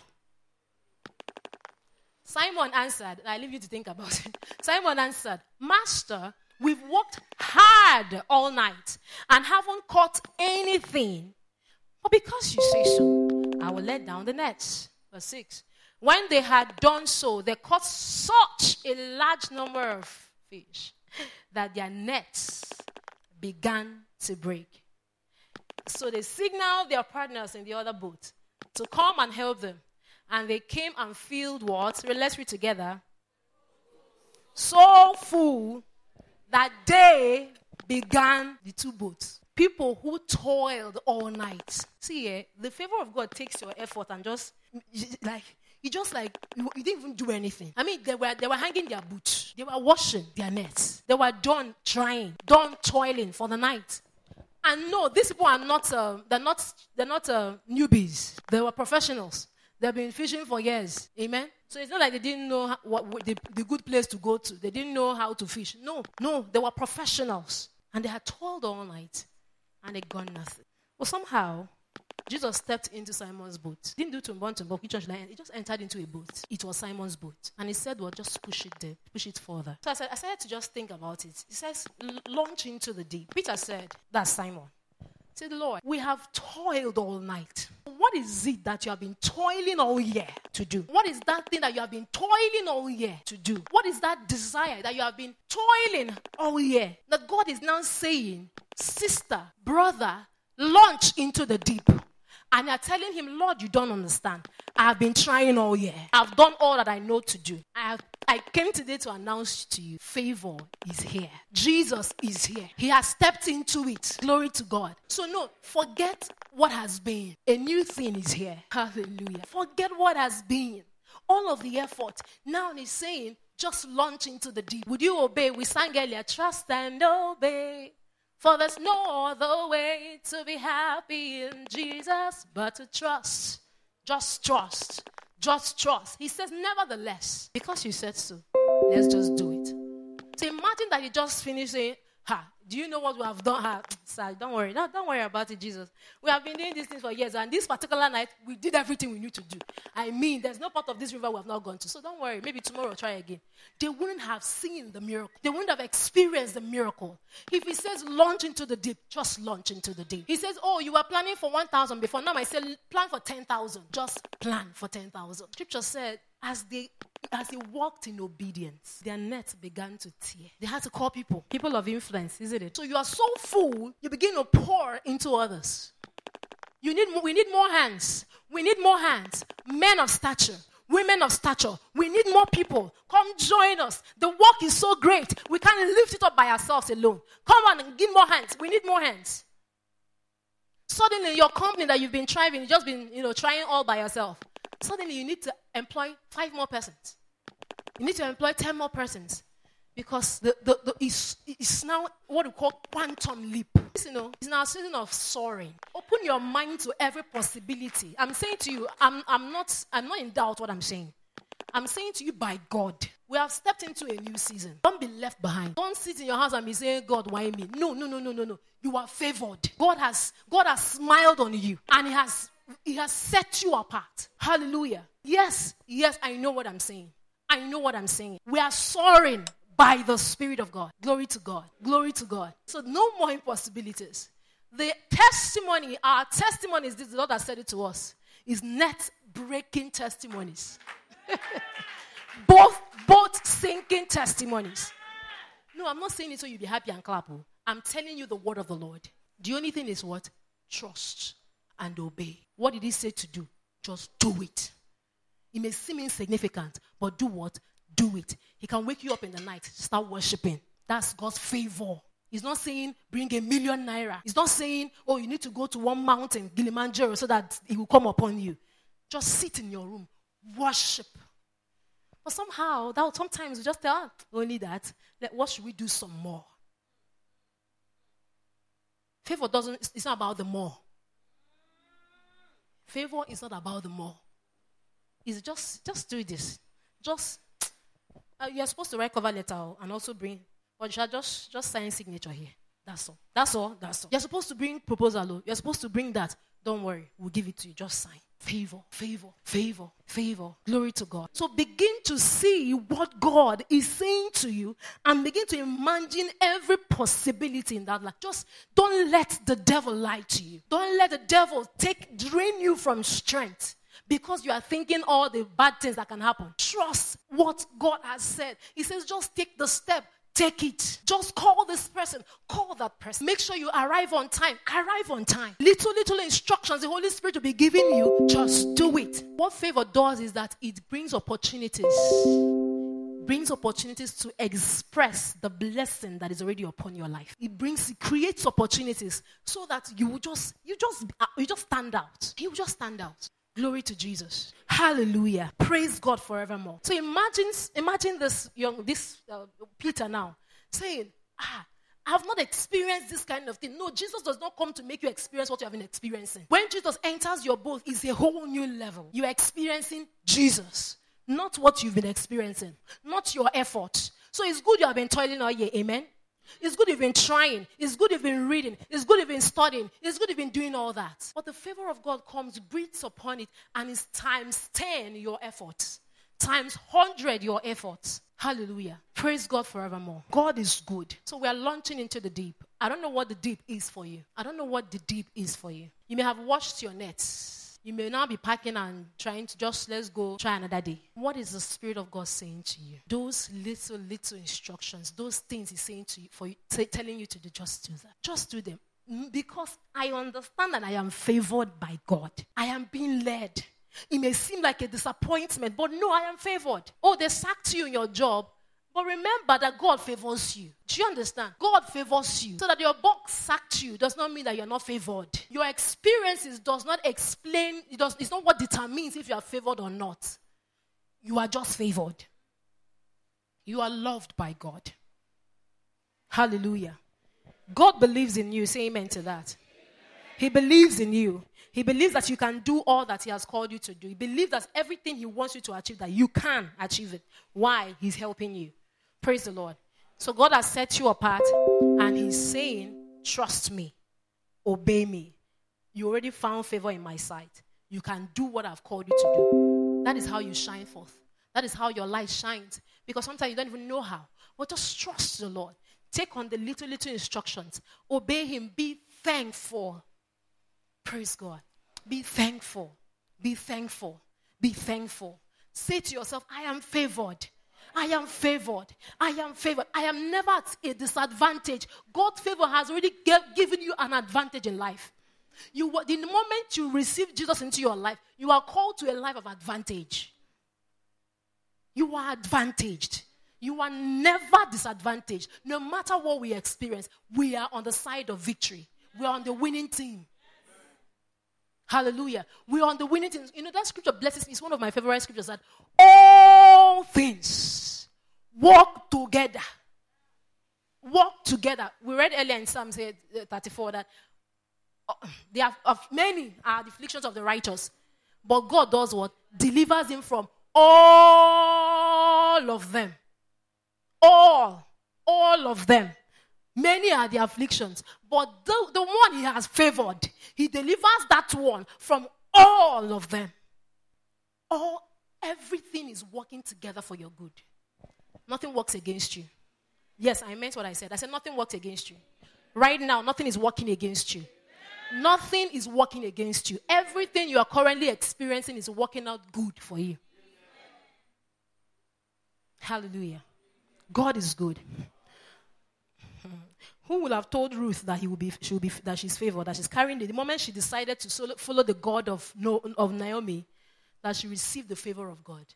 Simon answered, I leave you to think about it. Simon answered, "Master, we've worked hard all night and haven't caught anything. But because you say so, I will let down the nets." Verse 6. When they had done so, they caught such a large number of fish that their nets began to break. So they signaled their partners in the other boat to come and help them. And they came and filled what? Let's read together. So full that they began the 2 boats. People who toiled all night. See, the favor of God takes your effort and you didn't even do anything. I mean, they were hanging their boots. They were washing their nets. They were done trying, done toiling for the night. And no, these people are not. They're not newbies. They were professionals. They've been fishing for years. Amen? So it's not like they didn't know what the good place to go to. They didn't know how to fish. No. They were professionals. And they had toiled all night. And they got nothing. Well, somehow, Jesus stepped into Simon's boat. Didn't do to he just entered into a boat. It was Simon's boat. And he said, well, just push it there. Push it further. So I started to just think about it. He says, launch into the deep. Peter said, that's Simon. Say, Lord, we have toiled all night. What is it that you have been toiling all year to do? What is that thing that you have been toiling all year to do? What is that desire that you have been toiling all year? That God is now saying, sister, brother, launch into the deep. And you're telling him, Lord, you don't understand. I have been trying all year. I've done all that I know to do. I came today to announce to you, favor is here. Jesus is here. He has stepped into it. Glory to God. So no, forget what has been. A new thing is here. Hallelujah. Forget what has been. All of the effort. Now he's saying, just launch into the deep. Would you obey? We sang earlier, trust and obey. For there's no other way to be happy in Jesus but to trust. Just trust. Just trust. He says, nevertheless, because you said so, let's just do it. So imagine that you just finished saying, do you know what we have done? Sir, don't worry. Don't worry about it, Jesus. We have been doing these things for years, and this particular night, we did everything we knew to do. I mean, there's no part of this river we have not gone to. So don't worry. Maybe tomorrow we'll try again. They wouldn't have seen the miracle. They wouldn't have experienced the miracle. If he says launch into the deep, just launch into the deep. He says, oh, you were planning for 1,000 before. Now I say plan for 10,000. Just plan for 10,000. Scripture said, as they walked in obedience, their net began to tear. They had to call people of influence, isn't it? So you are so full, you begin to pour into others. We need more hands. We need more hands. Men of stature, women of stature. We need more people. Come join us. The work is so great. We can't lift it up by ourselves alone. Come on and give more hands. We need more hands. Suddenly, your company that you've been trying, you've just been trying all by yourself. Suddenly, you need to employ 5 more persons. You need to employ 10 more persons. Because it's now what we call quantum leap. It's now a season of soaring. Open your mind to every possibility. I'm saying to you, I'm not in doubt what I'm saying. I'm saying to you by God, we have stepped into a new season. Don't be left behind. Don't sit in your house and be saying, God, why me? No. You are favored. God has smiled on you. And He has set you apart. Hallelujah. Yes, I know what I'm saying. We are soaring by the Spirit of God. Glory to God. Glory to God. So no more impossibilities. Our testimony is this, the Lord has said it to us, is net-breaking testimonies. both sinking testimonies. No, I'm not saying it so you'll be happy and clap. I'm telling you the word of the Lord. The only thing is what? Trust and obey. What did he say to do? Just do it. It may seem insignificant, but do what? Do it. He can wake you up in the night, start worshiping. That's God's favor. He's not saying bring 1 million naira. He's not saying, oh, you need to go to one mountain, Kilimanjaro, so that it will come upon you. Just sit in your room, worship. But sometimes we just tell, only that. What should we do some more? Favor it's not about the more. Favor is not about the more. It's just do this. You're supposed to write cover letter and also bring, but you shall just sign signature here. That's all. You're supposed to bring proposal. You're supposed to bring that. Don't worry, we'll give it to you. Just sign. Favor. Glory to God. So begin to see what God is saying to you and begin to imagine every possibility in that life. Just don't let the devil lie to you. Don't let the devil drain you from strength because you are thinking all the bad things that can happen. Trust what God has said. He says just take the step. Take it. Just call this person. Call that person. Make sure you arrive on time. Little instructions the Holy Spirit will be giving you. Just do it. What favor does is that it brings opportunities. Brings opportunities to express the blessing that is already upon your life. It creates opportunities so that you just stand out. You just stand out. Glory to Jesus. Hallelujah. Praise God forevermore. So imagine this Peter now saying, I have not experienced this kind of thing. No, Jesus does not come to make you experience what you have been experiencing. When Jesus enters your boat, it's a whole new level. You're experiencing Jesus, not what you've been experiencing, not your effort. So it's good you have been toiling all year. Amen. It's good you've been trying. It's good you've been reading. It's good you've been studying. It's good you've been doing all that. But the favor of God comes, breathes upon it, and it's times 10 your efforts. Times 100 your efforts. Hallelujah. Praise God forevermore. God is good. So we are launching into the deep. I don't know what the deep is for you. I don't know what the deep is for you. You may have washed your nets. You may now be packing and trying to just, let's go try another day. What is the Spirit of God saying to you? Those little instructions, those things He's saying to you, telling you to do, just do that. Just do them. Because I understand that I am favored by God. I am being led. It may seem like a disappointment, but no, I am favored. Oh, they sacked you in your job. But remember that God favors you. Do you understand? God favors you. So that your boss sacked you does not mean that you're not favored. Your experiences does not explain, it's not what determines if you are favored or not. You are just favored. You are loved by God. Hallelujah. God believes in you. Say amen to that. He believes in you. He believes that you can do all that He has called you to do. He believes that everything He wants you to achieve, that you can achieve it. Why? He's helping you. Praise the Lord. So God has set you apart and He's saying, trust me, obey me. You already found favor in my sight. You can do what I've called you to do. That is how you shine forth. That is how your light shines. Because sometimes you don't even know how. But just trust the Lord. Take on the little instructions. Obey Him. Be thankful. Praise God. Be thankful. Be thankful. Be thankful. Say to yourself, I am favored. I am favored. I am favored. I am never at a disadvantage. God's favor has already given you an advantage in life. The moment you receive Jesus into your life, you are called to a life of advantage. You are advantaged. You are never disadvantaged. No matter what we experience, we are on the side of victory. We are on the winning team. Hallelujah. We are on the winning team. You know, that scripture blesses me. It's one of my favorite scriptures, that all things work together. Work together. We read earlier in Psalm 34 that many are the afflictions of the righteous, but God does what? Delivers him from all of them. All of them. Many are the afflictions, but the one He has favored, He delivers that one from all of them. Everything is working together for your good. Nothing works against you. Yes, I meant what I said. I said nothing works against you. Right now, nothing is working against you. Nothing is working against you. Everything you are currently experiencing is working out good for you. Hallelujah. God is good. Who would have told Ruth that that she's favored, that she's carrying the moment she decided to follow the God of Naomi, that she received the favor of God?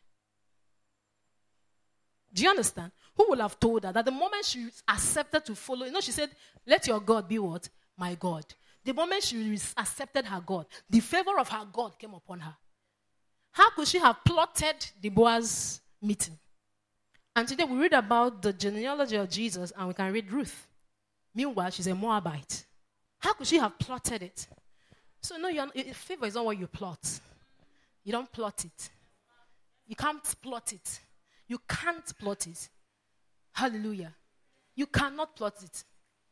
Do you understand? Who would have told her that the moment she accepted to follow, she said, let your God be what? My God. The moment she accepted her God, the favor of her God came upon her. How could she have plotted the Boaz meeting? And today we read about the genealogy of Jesus and we can read Ruth. Meanwhile, she's a Moabite. How could she have plotted it? So no, favor is not what you plot. You don't plot it. You can't plot it. You can't plot it. Hallelujah. You cannot plot it.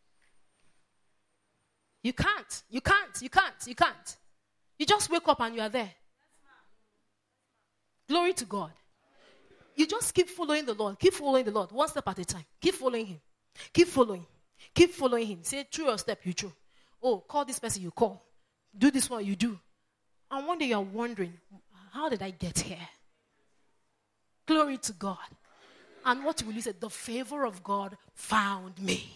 You can't. You can't. You can't. You can't. You just wake up and you are there. Glory to God. You just keep following the Lord. Keep following the Lord. One step at a time. Keep following Him. Keep following. Keep following Him. Say, through your step, you through. Oh, call this person, you call. Do this one, you do. And one day you're wondering, how did I get here? Glory to God. And what will you say? The favor of God found me.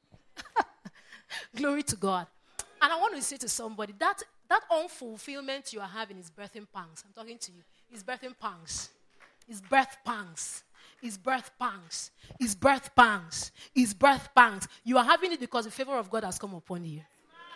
Glory to God. And I want to say to somebody, that unfulfillment you are having is birthing pangs. I'm talking to you. It's birthing pangs. It's birth pangs. It's birth pangs. It's birth pangs. It's birth pangs. You are having it because the favor of God has come upon you.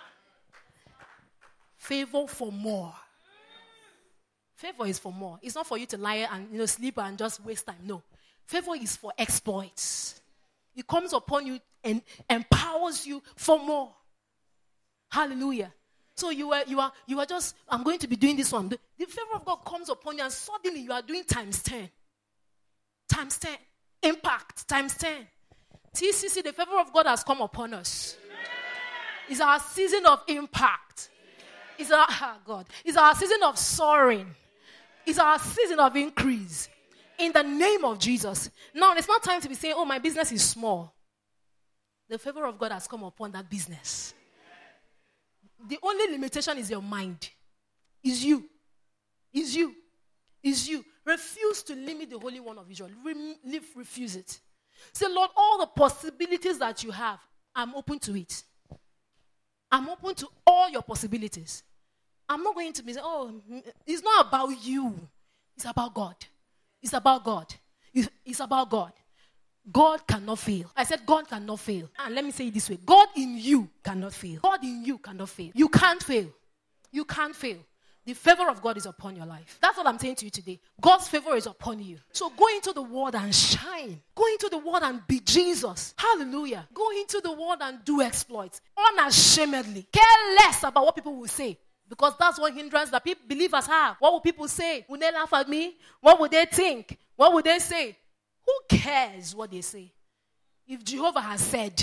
Favor for more. Favor is for more. It's not for you to lie and sleep and just waste time. No. Favor is for exploits. It comes upon you and empowers you for more. Hallelujah. So you are just, I'm going to be doing this one. The favor of God comes upon you and suddenly you are doing times 10. Times 10. Impact times 10. TCC, the favor of God has come upon us. It's our season of impact. It's our season of soaring. It's our season of increase. In the name of Jesus. Now, it's not time to be saying, oh, my business is small. the favor of God has come upon that business. The only limitation is your mind. Is you. Is you. Is you. Refuse to limit the Holy One of Israel. Refuse it. Say, Lord, all the possibilities that you have, I'm open to it. I'm open to all your possibilities. I'm not going to be saying, oh, it's not about you. It's about God. It's about God. It's about God. God cannot fail. I said God cannot fail. And let me say it this way. God in you cannot fail. God in you cannot fail. You can't fail. You can't fail. The favor of God is upon your life. That's what I'm saying to you today. God's favor is upon you. So go into the world and shine. Go into the world and be Jesus. Hallelujah. Go into the world and do exploits. Unashamedly. Care less about what people will say. Because that's what hindrance that believers have. What will people say? Will they laugh at me? What will they think? What will they say? Who cares what they say? If Jehovah has said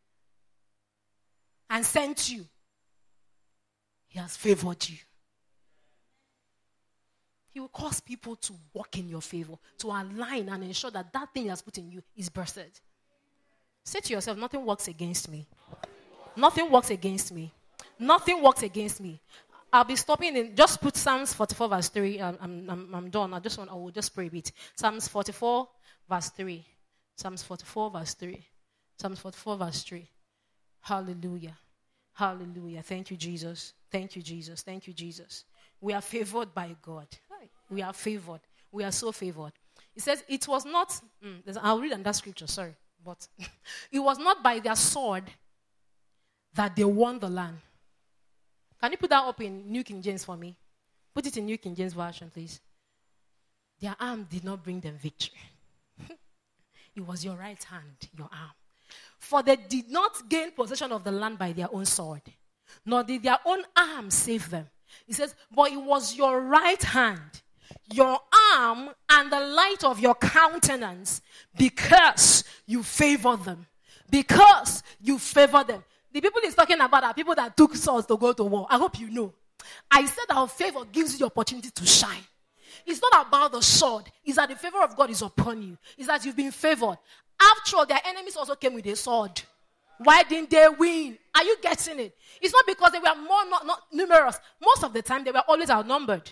and sent you, he has favored you. He will cause people to walk in your favor, to align and ensure that that thing he has put in you is birthed. Say to yourself, nothing works against me. Nothing works against me. Nothing works against me. I'll be stopping in, just put Psalms 44 verse 3. I'm done. I will just pray a bit. Psalms 44 verse 3. Psalms 44 verse 3. Psalms 44 verse 3. Hallelujah. Hallelujah. Thank you, Jesus. Thank you, Jesus. Thank you, Jesus. We are favored by God. We are favored. We are so favored. It says, it was not, I'll read on that scripture, sorry. But it was not by their sword that they won the land. Can you put that up in New King James for me? Put it in New King James version, please. Their arm did not bring them victory. It was your right hand, your arm. For they did not gain possession of the land by their own sword, nor did their own arm save them. He says, but it was your right hand, your arm, and the light of your countenance, because you favored them. Because you favored them. The people he's talking about are people that took swords to go to war. I hope you know. I said our favor gives you the opportunity to shine. It's not about the sword. It's that the favor of God is upon you. It's that you've been favored. After all, their enemies also came with a sword. Why didn't they win? Are you getting it? It's not because they were more not numerous. Most of the time, they were always outnumbered.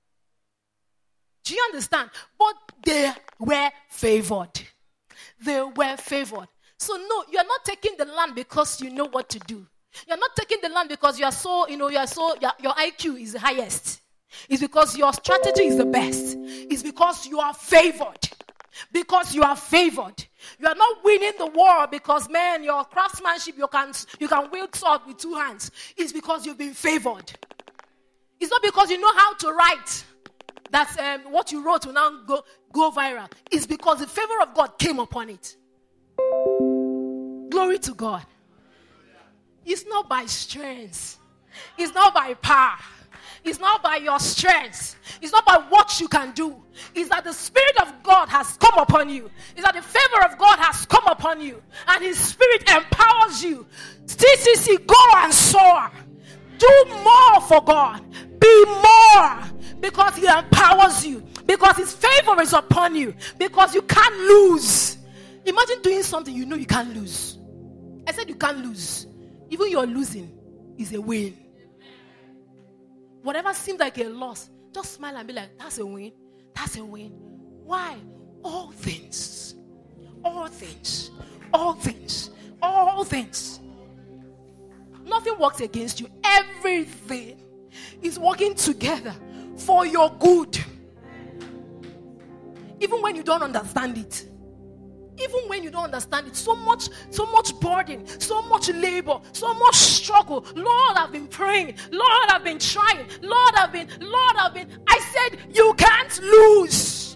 Do you understand? But they were favored. They were favored. So no, you are not taking the land because you know what to do. You're not taking the land because your IQ is the highest. It's because your strategy is the best. It's because you are favored. Because you are favored. You are not winning the war because, man, your craftsmanship, you can wield sword with two hands. It's because you've been favored. It's not because you know how to write. That's what you wrote will now go viral. It's because the favor of God came upon it. Glory to God. It's not by strength. It's not by power. It's not by your strength. It's not by what you can do. It's that the Spirit of God has come upon you. It's that the favor of God has come upon you. And His Spirit empowers you. TCC, go and soar. Do more for God. Be more. Because He empowers you. Because His favor is upon you. Because you can't lose. Imagine doing something you know you can't lose. I said you can't lose. Even your losing is a win. Whatever seems like a loss, just smile and be like, that's a win. That's a win. Why? All things. All things. All things. All things. Nothing works against you. Everything is working together for your good. Even when you don't understand it. Even when you don't understand it, so much burden, so much labor, so much struggle. Lord, I've been praying. Lord, I've been trying. Lord, I've been. I said, you can't lose.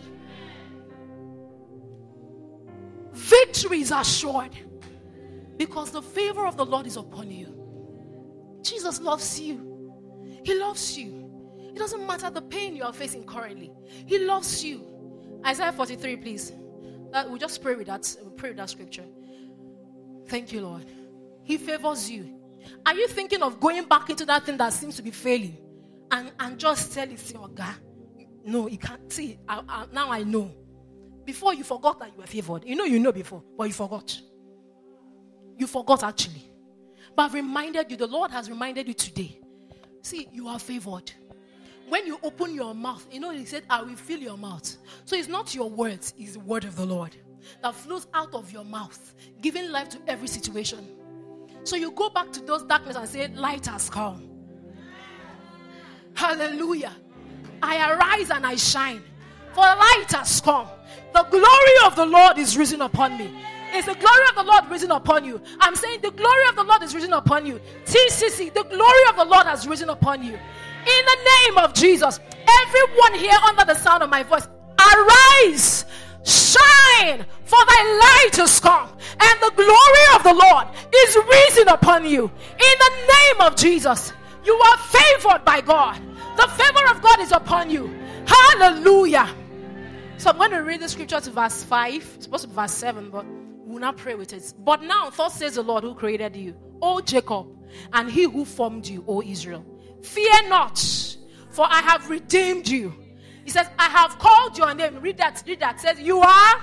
Victory is assured because the favor of the Lord is upon you. Jesus loves you. He loves you. It doesn't matter the pain you are facing currently. He loves you. Isaiah 43, please. We'll just pray with that. We'll pray with that scripture. Thank you, Lord. He favors you. Are you thinking of going back into that thing that seems to be failing and just tell it, oh God, no, you can't see. Now I know. Before you forgot that you were favored. You know before, but you forgot. You forgot actually. But I've reminded you, the Lord has reminded you today. See, you are favored. When you open your mouth, He said, I will fill your mouth. So it's not your words, it's the word of the Lord that flows out of your mouth, giving life to every situation. So you go back to those darkness and say, light has come. Hallelujah. I arise and I shine, for light has come. The glory of the Lord is risen upon me. Is the glory of the Lord risen upon you? I'm saying the glory of the Lord is risen upon you. TCC, the glory of the Lord has risen upon you. In the name of Jesus, everyone here under the sound of my voice, arise, shine, for thy light has come, and the glory of the Lord is risen upon you. In the name of Jesus, you are favored by God. The favor of God is upon you. Hallelujah. So I'm going to read the scripture to verse 5. It's supposed to be verse 7, but we'll not pray with it. But now, thus says the Lord who created you, O Jacob, and he who formed you, O Israel. Fear not, for I have redeemed you. He says, I have called your name. Read that. It says, you are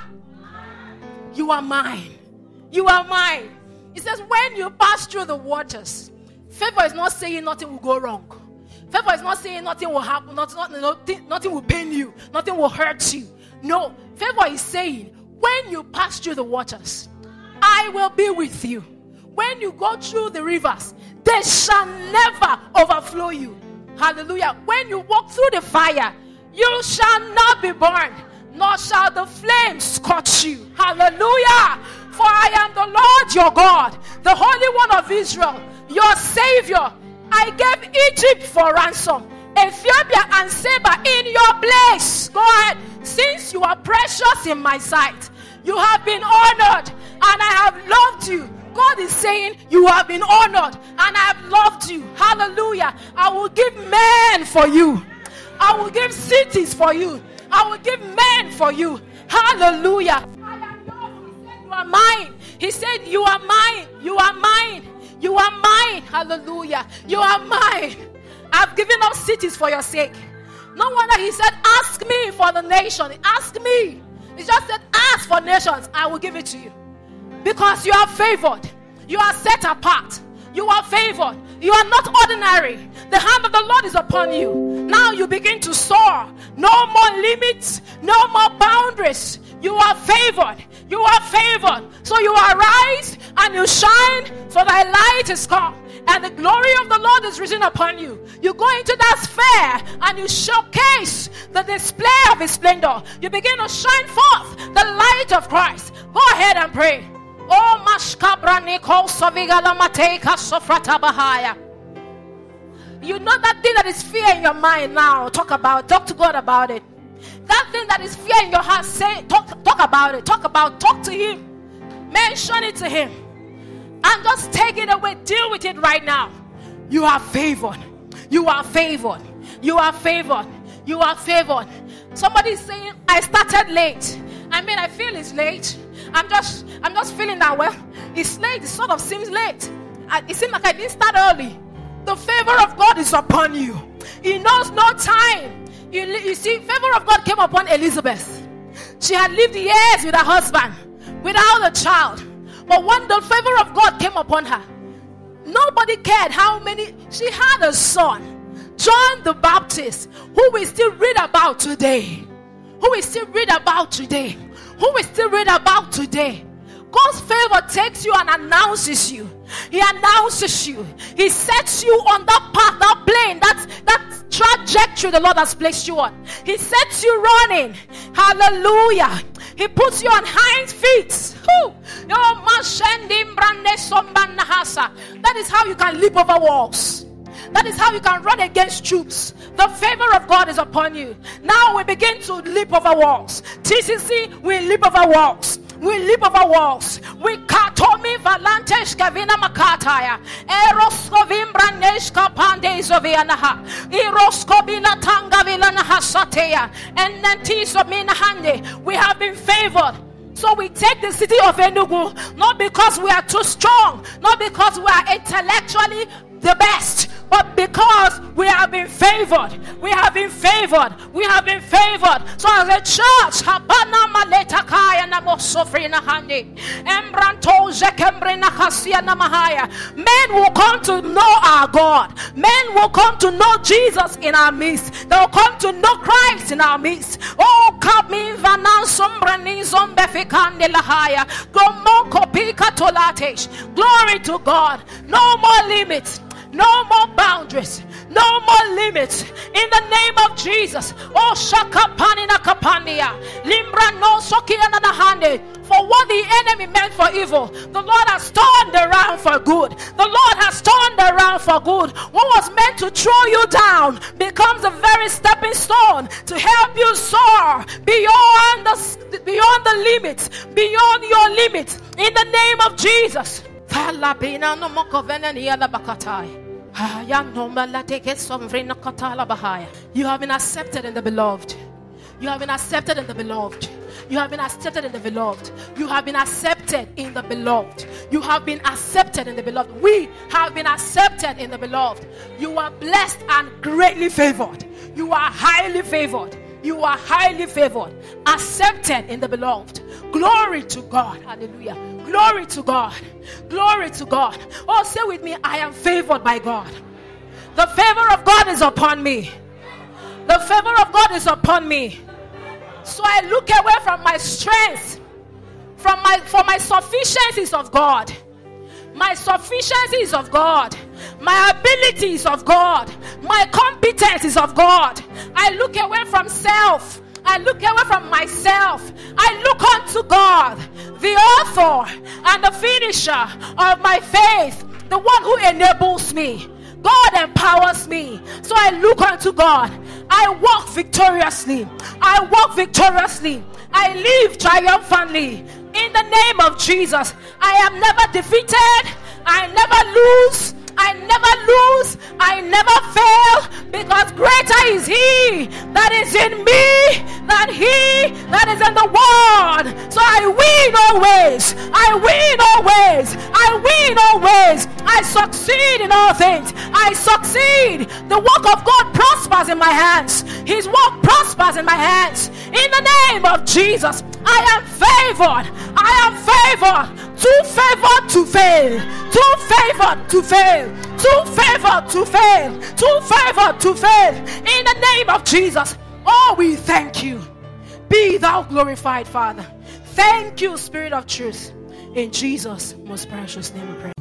mine. You are mine. He says, when you pass through the waters, favor is not saying nothing will go wrong. Favor is not saying nothing will happen, nothing will pain you, nothing will hurt you. No, favor is saying, when you pass through the waters, I will be with you. When you go through the rivers, they shall never overflow you. Hallelujah. When you walk through the fire, you shall not be burned, nor shall the flames scorch you. Hallelujah. For I am the Lord your God, the Holy One of Israel, your Savior. I gave Egypt for ransom, Ethiopia and Seba in your place. Go ahead. Since you are precious in my sight, you have been honored, and I have loved you. God is saying, you have been honored, and I have loved you. Hallelujah. I will give men for you. I will give cities for you. I will give men for you. Hallelujah. I am yours. He said, you are mine. He said, you are mine. You are mine. You are mine. Hallelujah. You are mine. I've given up cities for your sake. No wonder he said, ask me for the nation. Ask me. He just said, ask for nations. I will give it to you. Because you are favored. You are set apart. You are favored. You are not ordinary. The hand of the Lord is upon you. Now you begin to soar. No more limits. No more boundaries. You are favored. You are favored. So you arise and you shine, for thy light is come, and the glory of the Lord is risen upon you. You go into that sphere and you showcase the display of his splendor. You begin to shine forth the light of Christ. Go ahead and pray. Oh, mashkabra nikol savigala mateka sofrata bahaya. You know that thing that is fear in your mind now. Talk to God about it. That thing that is fear in your heart, talk about it. Talk to him. Mention it to him. And just take it away. Deal with it right now. You are favored. You are favored. You are favored. You are favored. Somebody is saying, I started late. I feel it's late. I'm just feeling that, well, it's late. It sort of seems late. It seems like I didn't start early. The favor of God is upon you. He knows no time. You see, favor of God came upon Elizabeth. She had lived years with her husband without a child. But when the favor of God came upon her, nobody cared how many. She had a son, John the Baptist, who we still read about today. God's favor takes you and announces you. He announces you. He sets you on that path, that plane, that trajectory the Lord has placed you on. He sets you running. Hallelujah. He puts you on hind feet. That is how you can leap over walls. That is how you can run against troops. The favor of God is upon you. Now we begin to leap over walls. TCC, we leap over walls. We leap over walls. We katomi valantesh kavina makataya. Eroskovim braneshka pandezovianaha. Eroskobila tanga vilanaha sateya. And nantisomina. We have been favored. So we take the city of Enugu, not because we are too strong, not because we are intellectually the best, but because we have been favored. We have been favored. We have been favored. So as a church, men will come to know our God. Men will come to know Jesus in our midst. They will come to know Christ in our midst. Oh, glory to God. No more limits. No more boundaries. No more limits. In the name of Jesus. Oh, Shakapanina Kapandia. Limbra no Sokiana Nahande. For what the enemy meant for evil, the Lord has turned around for good. The Lord has turned around for good. What was meant to throw you down becomes a very stepping stone to help you soar beyond the limits, beyond your limits. In the name of Jesus. You have been accepted in the beloved. You have been accepted in the beloved. You have been accepted in the beloved. You have been accepted in the beloved. You have been accepted in the beloved. We have been accepted in the beloved. You are blessed and greatly favored. You are highly favored. You are highly favored. Accepted in the beloved. Glory to God. Hallelujah. Glory to God. Glory to God. Oh, say with me, I am favored by God. The favor of God is upon me. The favor of God is upon me. So I look away from my strength, for my sufficiency is of God. My sufficiency is of God. My ability is of God. My competence is of God. I look away from self. I look away from myself. I look unto God, the author and the finisher of my faith, the one who enables me. God empowers me. So I look unto God. I walk victoriously. I walk victoriously. I live triumphantly. In the name of Jesus. I am never defeated. I never lose. I never lose. I never fail. Because greater is He that is in me than he that is in the world. So I win always. I win always. I win always. I succeed in all things. I succeed. The work of God prospers in my hands. His work prospers in my hands. In the name of Jesus, I am favored. I am favored. Too favored to fail. Too favored to fail. Too favored to fail. Too favored to fail. In the name of Jesus. Oh, we thank you. Be thou glorified, Father. Thank you, Spirit of truth. In Jesus' most precious name we pray.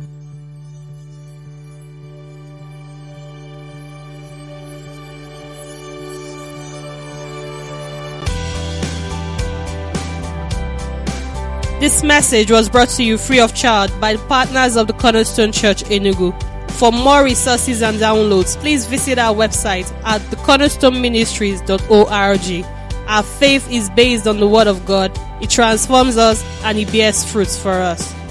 This message was brought to you free of charge by the partners of the Cornerstone Church Enugu. For more resources and downloads, please visit our website at thecornerstoneministries.org. Our faith is based on the Word of God. It transforms us and it bears fruits for us.